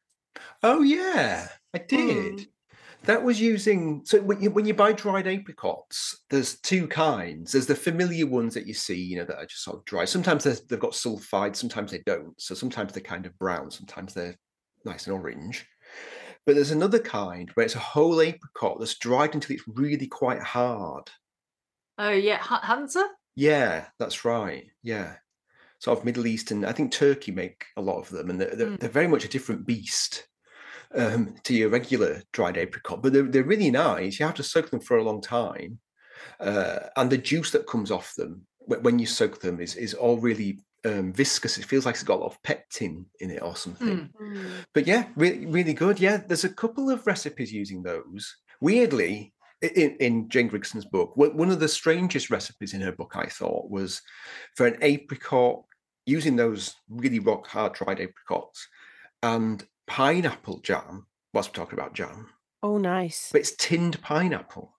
Oh yeah, I did. Mm. That was using, so when you, when you buy dried apricots, there's two kinds. There's the familiar ones that you see, you know, that are just sort of dry. Sometimes they've got sulfide, sometimes they don't. So sometimes they're kind of brown, sometimes they're nice and orange. But there's another kind where it's a whole apricot that's dried until it's really quite hard. Oh, yeah. Hunza? Yeah, that's right. Yeah. Sort of Middle Eastern, I think Turkey make a lot of them, and they're, they're, mm. they're very much a different beast. Um, to your regular dried apricot, but they're, they're really nice. You have to soak them for a long time, uh, and the juice that comes off them when you soak them is is all really um, viscous. It feels like it's got a lot of pectin in it or something. Mm. But yeah, really, really good. Yeah, there's a couple of recipes using those. Weirdly, in, in Jane Grigson's book, one of the strangest recipes in her book, I thought, was for an apricot using those really rock hard dried apricots and pineapple jam, whilst we're talking about jam. Oh, nice. But it's tinned pineapple.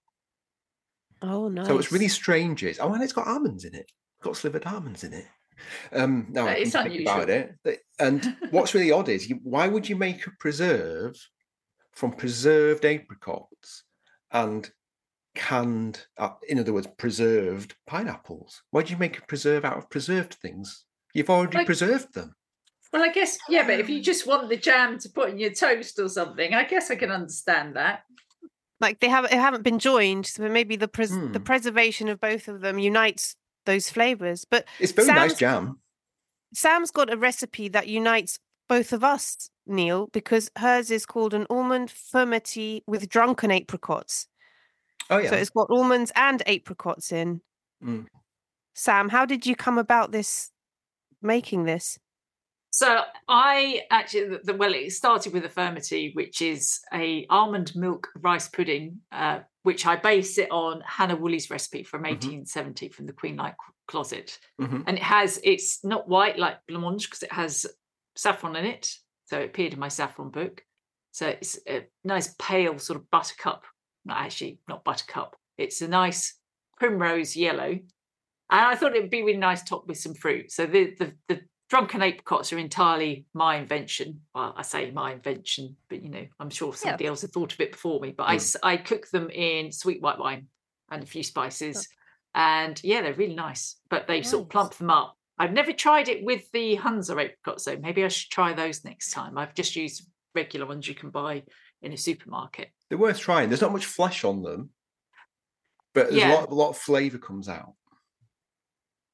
Oh, nice. So it's really strange. Is oh, and it's got almonds in it. It's got slivered almonds in it. Um, now I it's think unusual. about it. And what's really odd is, you, why would you make a preserve from preserved apricots and canned, uh, in other words, preserved pineapples? Why do you make a preserve out of preserved things? You've already like, preserved them. Well, I guess, yeah, but if you just want the jam to put in your toast or something, I guess I can understand that. Like they haven't, they haven't been joined, so maybe the pres- mm. the preservation of both of them unites those flavors. But it's very Sam's, nice jam. Sam's got a recipe that unites both of us, Neil, because hers is called an almond furmety with drunken apricots. Oh yeah. So it's got almonds and apricots in. Mm. Sam, how did you come about this, making this? So I actually, the, well, it started with a furmety, which is a almond milk rice pudding, uh, which I base it on Hannah Woolley's recipe from eighteen seventy mm-hmm. from the Queen Light Closet. Mm-hmm. And it has, it's not white like blancmange because it has saffron in it. So it appeared in my saffron book. So it's a nice pale sort of buttercup, not actually, not buttercup. It's a nice primrose yellow. And I thought it would be really nice topped with some fruit. So the the, the drunken apricots are entirely my invention. Well, I say my invention, but, you know, I'm sure somebody yeah. else had thought of it before me. But mm. I, I cook them in sweet white wine and a few spices. Oh. And, yeah, they're really nice. But they nice. sort of plump them up. I've never tried it with the Hunza apricots, so maybe I should try those next time. I've just used regular ones you can buy in a supermarket. They're worth trying. There's not much flesh on them, but there's yeah. a lot, a lot of flavour comes out.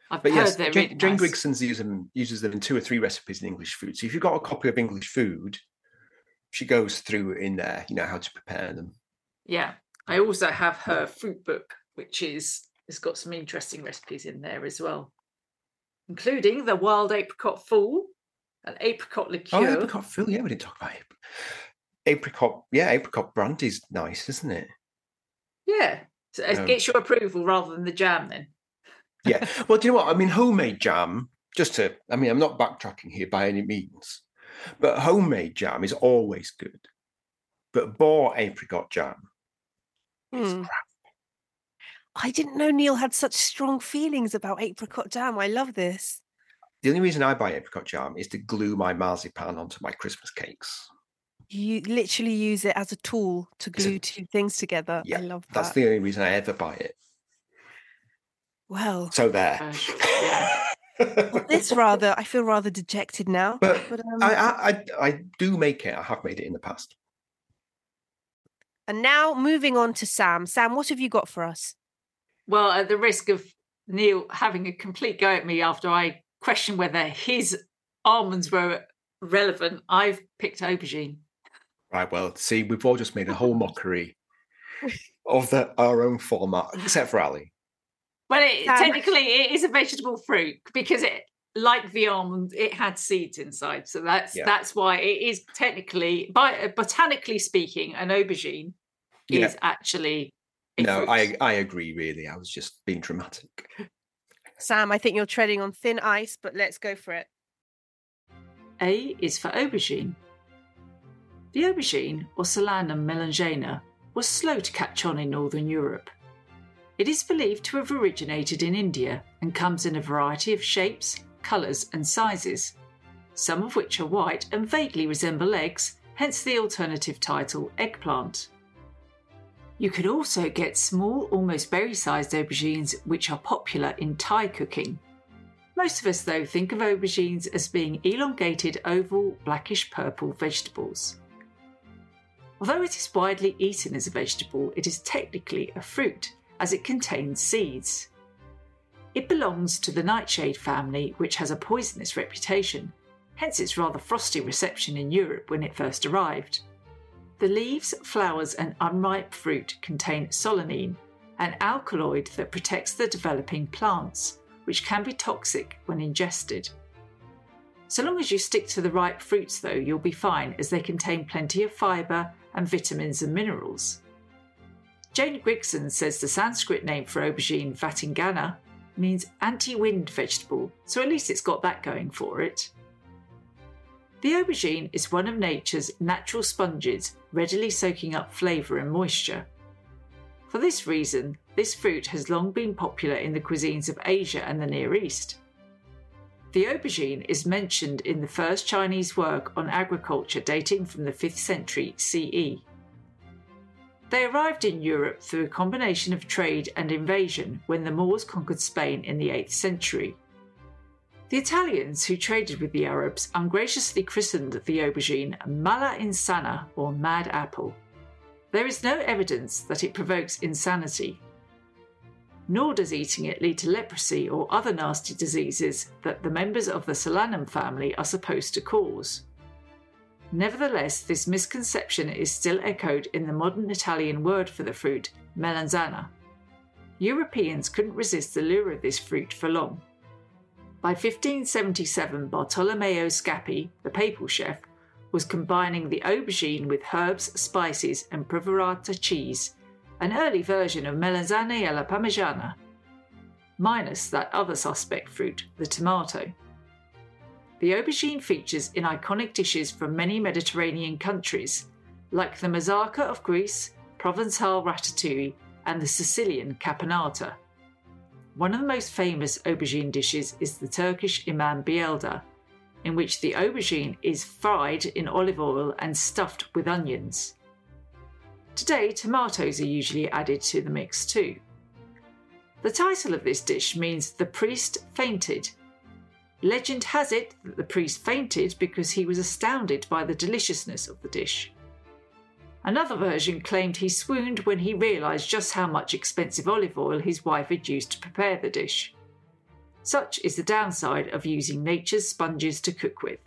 I've But heard yes, they're Jane, really Jane nice. Grigson uses them, uses them in two or three recipes in English food. So if you've got a copy of English food, she goes through in there, you know, how to prepare them. Yeah. I also have her fruit book, which is has got some interesting recipes in there as well, including the wild apricot fool, an apricot liqueur. Oh, apricot fool. Yeah, we didn't talk about it. Apricot, yeah, apricot brandy's nice, isn't it? Yeah. So it Um, gets your approval rather than the jam then. Yeah. Well, do you know what? I mean, homemade jam, just to, I mean, I'm not backtracking here by any means, but homemade jam is always good. But bought apricot jam is Hmm. crap. I didn't know Neil had such strong feelings about apricot jam. I love this. The only reason I buy apricot jam is to glue my marzipan onto my Christmas cakes. You literally use it as a tool to It's a- glue two things together. Yeah, I love that. that's the only reason I ever buy it. Well, So there. Uh, yeah. well, this rather, I feel rather dejected now. But, But um, I, I, I, I do make it. I have made it in the past. and now moving on to Sam. Sam, what have you got for us? Well, at the risk of Neil having a complete go at me after I questioned whether his almonds were relevant, I've picked aubergine. Right, well, see, we've all just made a whole mockery of the, our own format, except for Ali. Well, it, Sam. technically, it is a vegetable fruit because it, like the almond, it had seeds inside. So that's Yeah. that's why it is technically, by botanically speaking, an aubergine Yeah. is actually a No, fruit. I, I agree, really. I was just being dramatic. Sam, I think you're treading on thin ice, but let's go for it. A is for aubergine. The aubergine, or Solanum melangena, was slow to catch on in Northern Europe. It is believed to have originated in India and comes in a variety of shapes, colours and sizes, some of which are white and vaguely resemble eggs, hence the alternative title eggplant. You can also get small, almost berry-sized aubergines which are popular in Thai cooking. Most of us, though, think of aubergines as being elongated, oval, blackish-purple vegetables. Although it is widely eaten as a vegetable, it is technically a fruit, as it contains seeds. It belongs to the nightshade family, which has a poisonous reputation, hence its rather frosty reception in Europe when it first arrived. The leaves, flowers and unripe fruit contain solanine, an alkaloid that protects the developing plants, which can be toxic when ingested. So long as you stick to the ripe fruits, though, you'll be fine, as they contain plenty of fibre and vitamins and minerals. Jane Grigson says the Sanskrit name for aubergine, Vatingana, means anti-wind vegetable, so at least it's got that going for it. The aubergine is one of nature's natural sponges, readily soaking up flavour and moisture. For this reason, this fruit has long been popular in the cuisines of Asia and the Near East. The aubergine is mentioned in the first Chinese work on agriculture dating from the fifth century C E. They arrived in Europe through a combination of trade and invasion when the Moors conquered Spain in the eighth century. The Italians, who traded with the Arabs, ungraciously christened the aubergine mala insana, or mad apple. There is no evidence that it provokes insanity, nor does eating it lead to leprosy or other nasty diseases that the members of the Solanum family are supposed to cause. Nevertheless, this misconception is still echoed in the modern Italian word for the fruit, melanzana. Europeans couldn't resist the lure of this fruit for long. By fifteen seventy-seven, Bartolomeo Scappi, the papal chef, was combining the aubergine with herbs, spices and Proverata cheese, an early version of melanzane alla parmigiana, minus that other suspect fruit, the tomato. The aubergine features in iconic dishes from many Mediterranean countries, like the moussaka of Greece, Provençal ratatouille, and the Sicilian caponata. One of the most famous aubergine dishes is the Turkish imam bielda, in which the aubergine is fried in olive oil and stuffed with onions. Today, tomatoes are usually added to the mix too. The title of this dish means the priest fainted. Legend has it that the priest fainted because he was astounded by the deliciousness of the dish. Another version claimed he swooned when he realised just how much expensive olive oil his wife had used to prepare the dish. Such is the downside of using nature's sponges to cook with.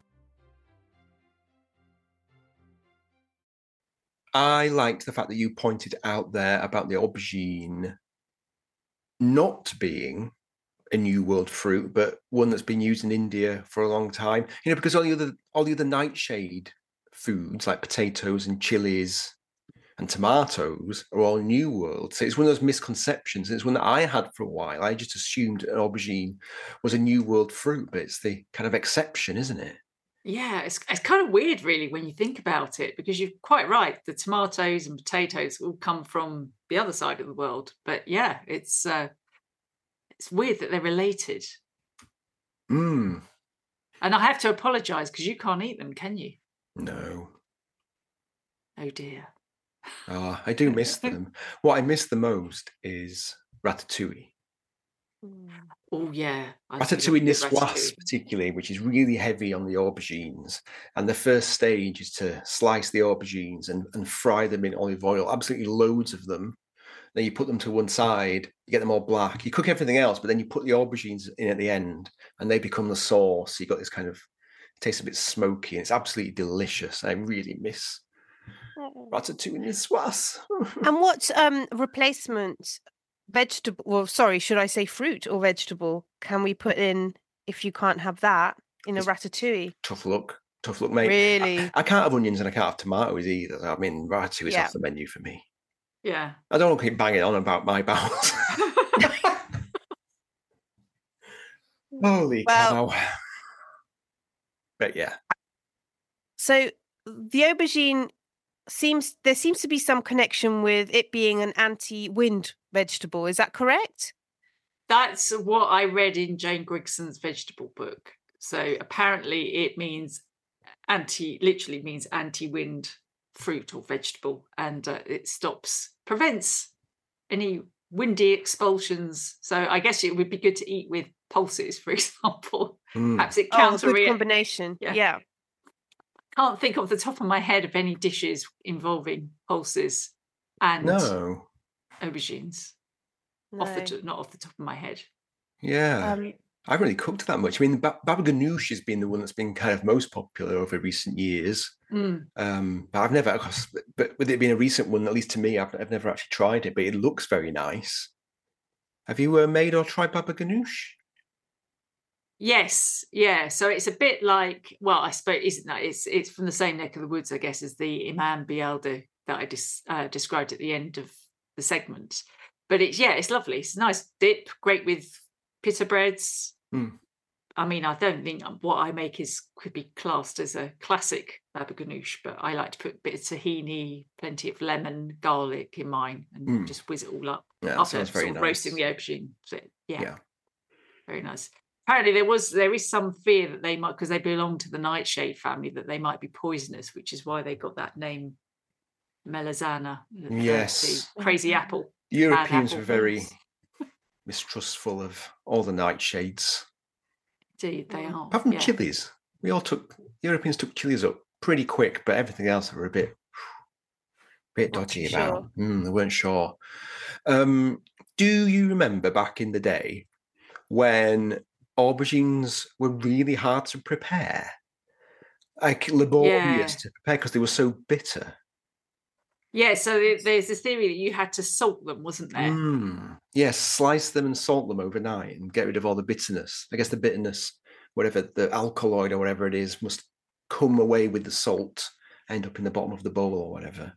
I liked the fact that you pointed out there about the aubergine not being a New World fruit, but one that's been used in India for a long time. You know, because all the other all the other nightshade foods like potatoes and chilies and tomatoes are all New World. So it's one of those misconceptions. It's one that I had for a while. I just assumed an aubergine was a New World fruit, but it's the kind of exception, isn't it? Yeah, it's, it's kind of weird, really, when you think about it, because you're quite right. The tomatoes and potatoes all come from the other side of the world. But yeah, it's uh, it's weird that they're related. Mm. And I have to apologise because you can't eat them, can you? No. Oh dear. Ah, I do miss them. What I miss the most is ratatouille. Oh yeah, I do Ratatouille love good niçoise, ratatouille. particularly, which is really heavy on the aubergines. And the first stage is to slice the aubergines and, and fry them in olive oil, absolutely loads of them. Then you put them to one side, you get them all black. You cook everything else, but then you put the aubergines in at the end and they become the sauce. You got this kind of, it tastes a bit smoky and it's absolutely delicious. I really miss ratatouille niçoise. And what um replacement vegetable, well, sorry, should I say fruit or vegetable, can we put in if you can't have that in a It's- ratatouille? Tough luck. Tough luck, mate. Really? I, I can't have onions and I can't have tomatoes either. I mean, ratatouille is Yeah. off the menu for me. Yeah. I don't want to keep banging on about my bowels. Holy Well- cow. But yeah. So the aubergine seems, there seems to be some connection with it being an anti-wind vegetable. Is that correct? That's what I read in Jane Grigson's vegetable book. So apparently it means anti, literally means anti-wind fruit or vegetable, and uh, it stops, prevents any windy expulsions. So I guess it would be good to eat with pulses, for example. Mm. Perhaps it Oh, a counter good combination. Yeah. Yeah. Can't think off the top of my head of any dishes involving pulses and No. aubergines. No. Off the t- not off the top of my head. Yeah. Um, I haven't really cooked that much. I mean, ba- baba ganoush has been the one that's been kind of most popular over recent years. Mm. Um, but I've never, but with it being a recent one, at least to me, I've, I've never actually tried it, but it looks very nice. Have you uh, made or tried baba ganoush? Yes, yeah. So it's a bit like, well, I suppose isn't that it's it's from the same neck of the woods, I guess, as the Imam Bialda that I dis, uh, described at the end of the segment. But it's yeah, it's lovely. It's a nice dip, great with pita breads. Mm. I mean, I don't think what I make is could be classed as a classic baba ganoush, but I like to put a bit of tahini, plenty of lemon, garlic in mine, and Mm. just whiz it all up Yeah, that after sounds very sort of nice. roasting the aubergine. So, yeah, Yeah. very nice. Apparently, there was there is some fear that they might, because they belong to the nightshade family, that they might be poisonous, which is why they got that name, melazana. the- the- Yes. the crazy apple. Europeans apple were very things. mistrustful of all the nightshades. Indeed, they are. Apart from yeah. chilies. We all took, Europeans took chilies up pretty quick, but everything else were a bit, bit Not dodgy too about. Mm, they weren't sure. Um, do you remember back in the day when aubergines were really hard to prepare? Like laborious Yeah. to prepare because they were so bitter. Yeah, so there- there's this theory that you had to salt them, wasn't there? Mm. Yes, slice them and salt them overnight and get rid of all the bitterness. I guess the bitterness, whatever the alkaloid or whatever it is, must come away with the salt, end up in the bottom of the bowl or whatever.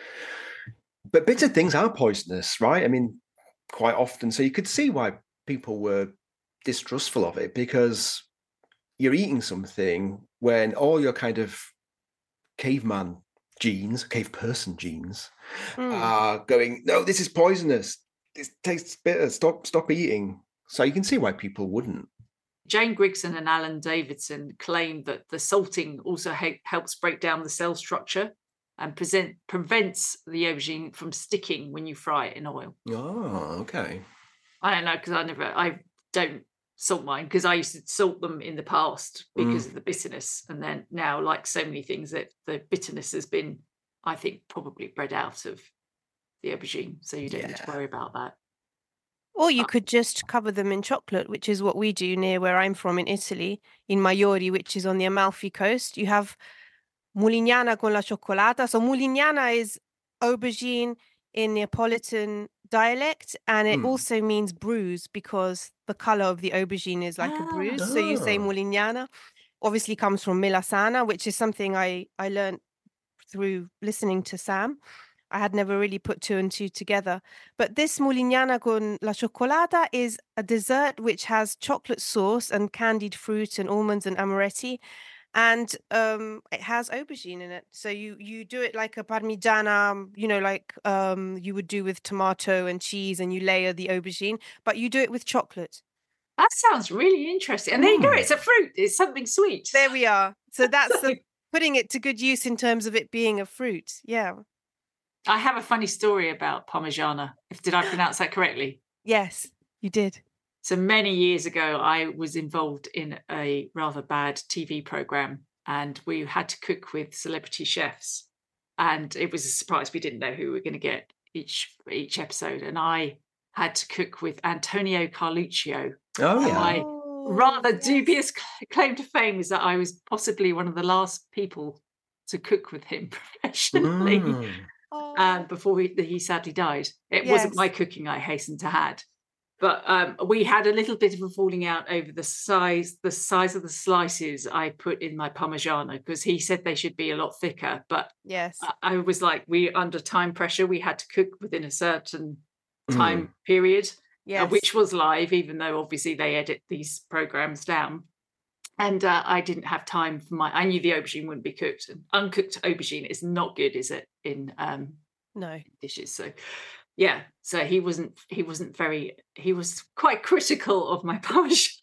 But bitter things are poisonous, right? I mean, quite often. So you could see why people were distrustful of it, because you're eating something when all your kind of caveman genes, cave person genes, Mm. are going, no, this is poisonous. This tastes bitter. Stop, stop eating. So you can see why people wouldn't. Jane Grigson and Alan Davidson claim that the salting also he- helps break down the cell structure and present, prevents the aubergine from sticking when you fry it in oil. Oh, okay. I don't know, because I never, I don't salt mine, because I used to salt them in the past because of the bitterness. And then now, like so many things, that the bitterness has been, I think, probably bred out of the aubergine. So you don't need to Yeah. worry about that. Or you could just cover them in chocolate, which is what we do near where I'm from in Italy, in Maiori, which is on the Amalfi Coast. You have Mulignana con la cioccolata. So Mulignana is aubergine in Neapolitan dialect, and it Mm. also means bruise because the color of the aubergine is like a Ah. bruise. So you say Oh. Mulignana. Obviously comes from Melasana, which is something I, I learned through listening to Sam. I had never really put two and two together. But this Mulignana con la cioccolata is a dessert which has chocolate sauce and candied fruit and almonds and amaretti. And um, it has aubergine in it. So you you do it like a parmigiana, you know, like um, you would do with tomato and cheese, and you layer the aubergine, but you do it with chocolate. That sounds really interesting. And there you go. Mm. It's a fruit. It's something sweet. There we are. So that's the, So- putting it to good use in terms of it being a fruit. Yeah. I have a funny story about Parmigiana. If did I pronounce that correctly? Yes, you did. So many years ago, I was involved in a rather bad T V program, and we had to cook with celebrity chefs. And it was a surprise. We didn't know who we were going to get each each episode. And I had to cook with Antonio Carluccio. Oh, yeah. My Oh, rather yes. dubious cl- claim to fame is that I was possibly one of the last people to cook with him professionally. Mm. Oh. um, before he, he sadly died. It wasn't Yes. my cooking, I hasten to add. But um, we had a little bit of a falling out over the size, the size of the slices I put in my Parmigiana, because he said they should be a lot thicker. But Yes. I, I was like, we under time pressure, we had to cook within a certain Mm. time period, uh, Yes. which was live, even though obviously they edit these programs down. And uh, I didn't have time for my. I knew the aubergine wouldn't be cooked. And uncooked aubergine is not good, is it? In um, No. dishes. So yeah, so he wasn't he wasn't very he was quite critical of my Parmesan.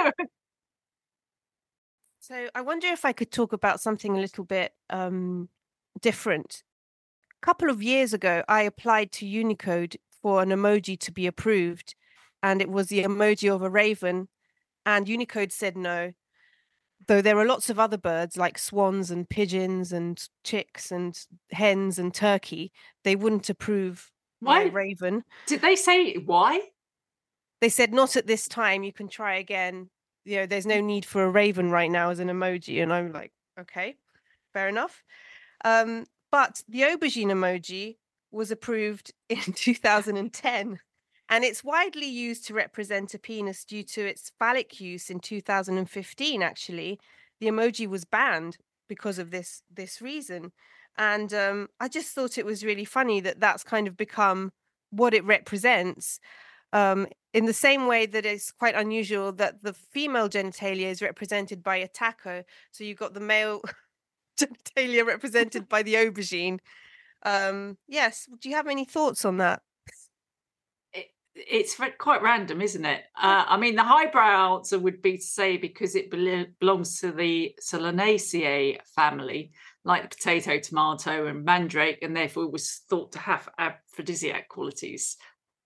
So I wonder if I could talk about something a little bit um, different. A couple of years ago, I applied to Unicode for an emoji to be approved, and it was the emoji of a raven, and Unicode said no. Though there are lots of other birds like swans and pigeons and chicks and hens and turkey, they wouldn't approve my Why raven. did they say why? They said not at this time, you can try again. You know, there's no need for a raven right now as an emoji. And I'm like, okay, fair enough. Um, but the aubergine emoji was approved in two thousand ten, and it's widely used to represent a penis due to its phallic use in two thousand fifteen. Actually, the emoji was banned because of this this reason. And um, I just thought it was really funny that that's kind of become what it represents. Um, in the same way that it's quite unusual that the female genitalia is represented by a taco. So you've got the male genitalia represented by the aubergine. Um, yes. Do you have any thoughts on that? It, it's re- quite random, isn't it? Uh, I mean, the highbrow answer would be to say because it bel- belongs to the Solanaceae family, like the potato, tomato, and mandrake, and therefore was thought to have aphrodisiac qualities.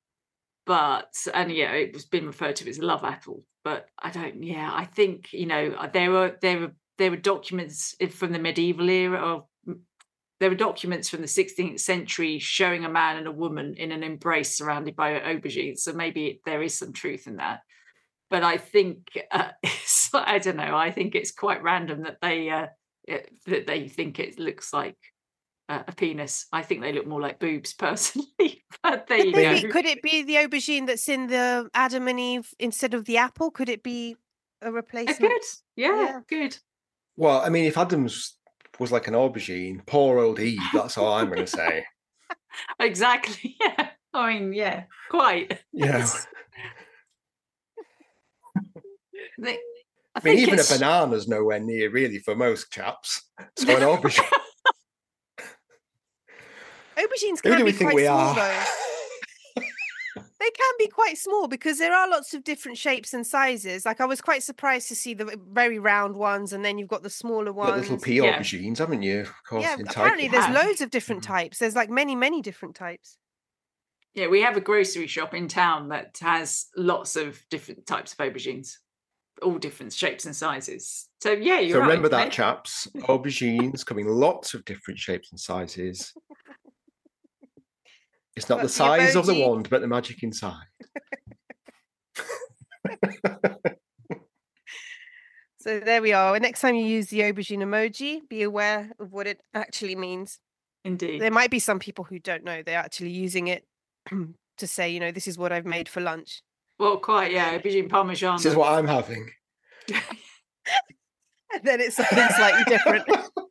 But and yeah, it was been referred to as a love apple. But I don't. Yeah, I think you know there were there were there were documents from the medieval era. Of, there were documents from the sixteenth century showing a man and a woman in an embrace surrounded by aubergines. So maybe there is some truth in that. But I think uh, it's, I don't know. I think it's quite random that they uh, it, that they think it looks like uh, a penis. I think they look more like boobs, personally. But there you Could, go. they be, could it be the aubergine that's in the Adam and Eve instead of the apple? Could it be a Uh, replacement? good, yeah, Yeah. good. Well, I mean, if Adams was like an aubergine, poor old Eve, that's all I'm going to say. Exactly. Yeah. I mean, yeah, quite. Yeah. They, I, I mean, think even a it's- banana's nowhere near, really, for most chaps. So an aubergine. Aubergines Who can do we be think quite we small, are? though. They can be quite small because there are lots of different shapes and sizes. Like I was quite surprised to see the very round ones, and then you've got the smaller You've got ones. little pea Yeah. aubergines, haven't you? Of course, Yeah, in apparently Tiger. there's Have. loads of different Mhm. types. There's like many, many different types. Yeah, we have a grocery shop in town that has lots of different types of aubergines, all different shapes and sizes. So yeah, you're So right. remember that, mate. chaps. Aubergines come in lots of different shapes and sizes. It's not But the the size of the emoji- wand, but the magic inside. So there we are. Next time you use the aubergine emoji, be aware of what it actually means. Indeed. There might be some people who don't know they're actually using it to say, you know, this is what I've made for lunch. Well, quite, yeah. Aubergine parmesan. This is what I'm having. And then it's something slightly different.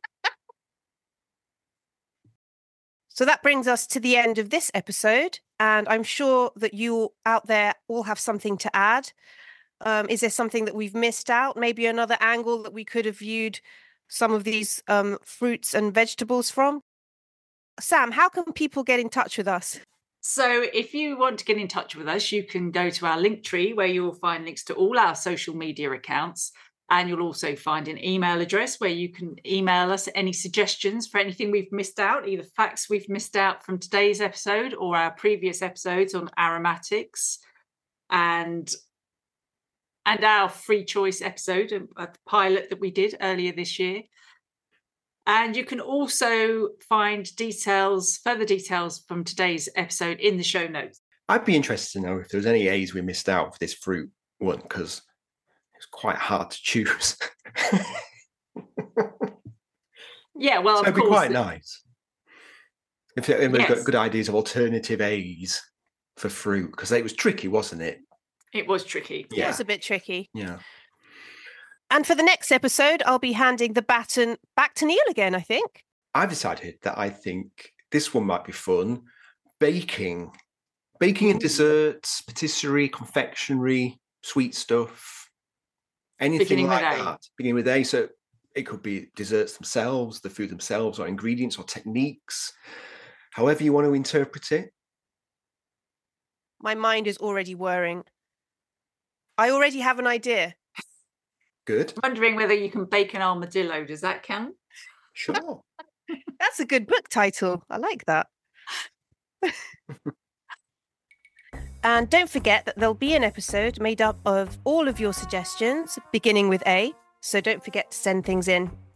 So that brings us to the end of this episode. And I'm sure that you out there all have something to add. Um, is there something that we've missed out? Maybe another angle that we could have viewed some of these um, fruits and vegetables from? Sam, how can people get in touch with us? So if you want to get in touch with us, you can go to our link tree where you will find links to all our social media accounts. And you'll also find an email address where you can email us any suggestions for anything we've missed out, either facts we've missed out from today's episode or our previous episodes on aromatics and and our free choice episode, a pilot that we did earlier this year. And you can also find details, further details from today's episode in the show notes. I'd be interested to know if there's any A's we missed out for this fruit one, because it's quite hard to choose. Yeah, well, so of it'd be course, quite nice if we've Yes. got good ideas of alternative A's for fruit, because it was tricky, wasn't it? it was tricky. Yeah. It was a bit tricky. Yeah. And for the next episode, I'll be handing the baton back to Neil again, I think. I've decided that I think this one might be fun. Baking. Baking and desserts, patisserie, confectionery, sweet stuff. Anything Beginning with like A. that. Beginning with A. So it could be desserts themselves, the food themselves, or ingredients or techniques. However you want to interpret it. My mind is already whirring. I already have an idea. Good. Wondering whether you can bake an armadillo. Does that count? Sure. That's a good book title. I like that. And don't forget that there'll be an episode made up of all of your suggestions, beginning with A. So don't forget to send things in.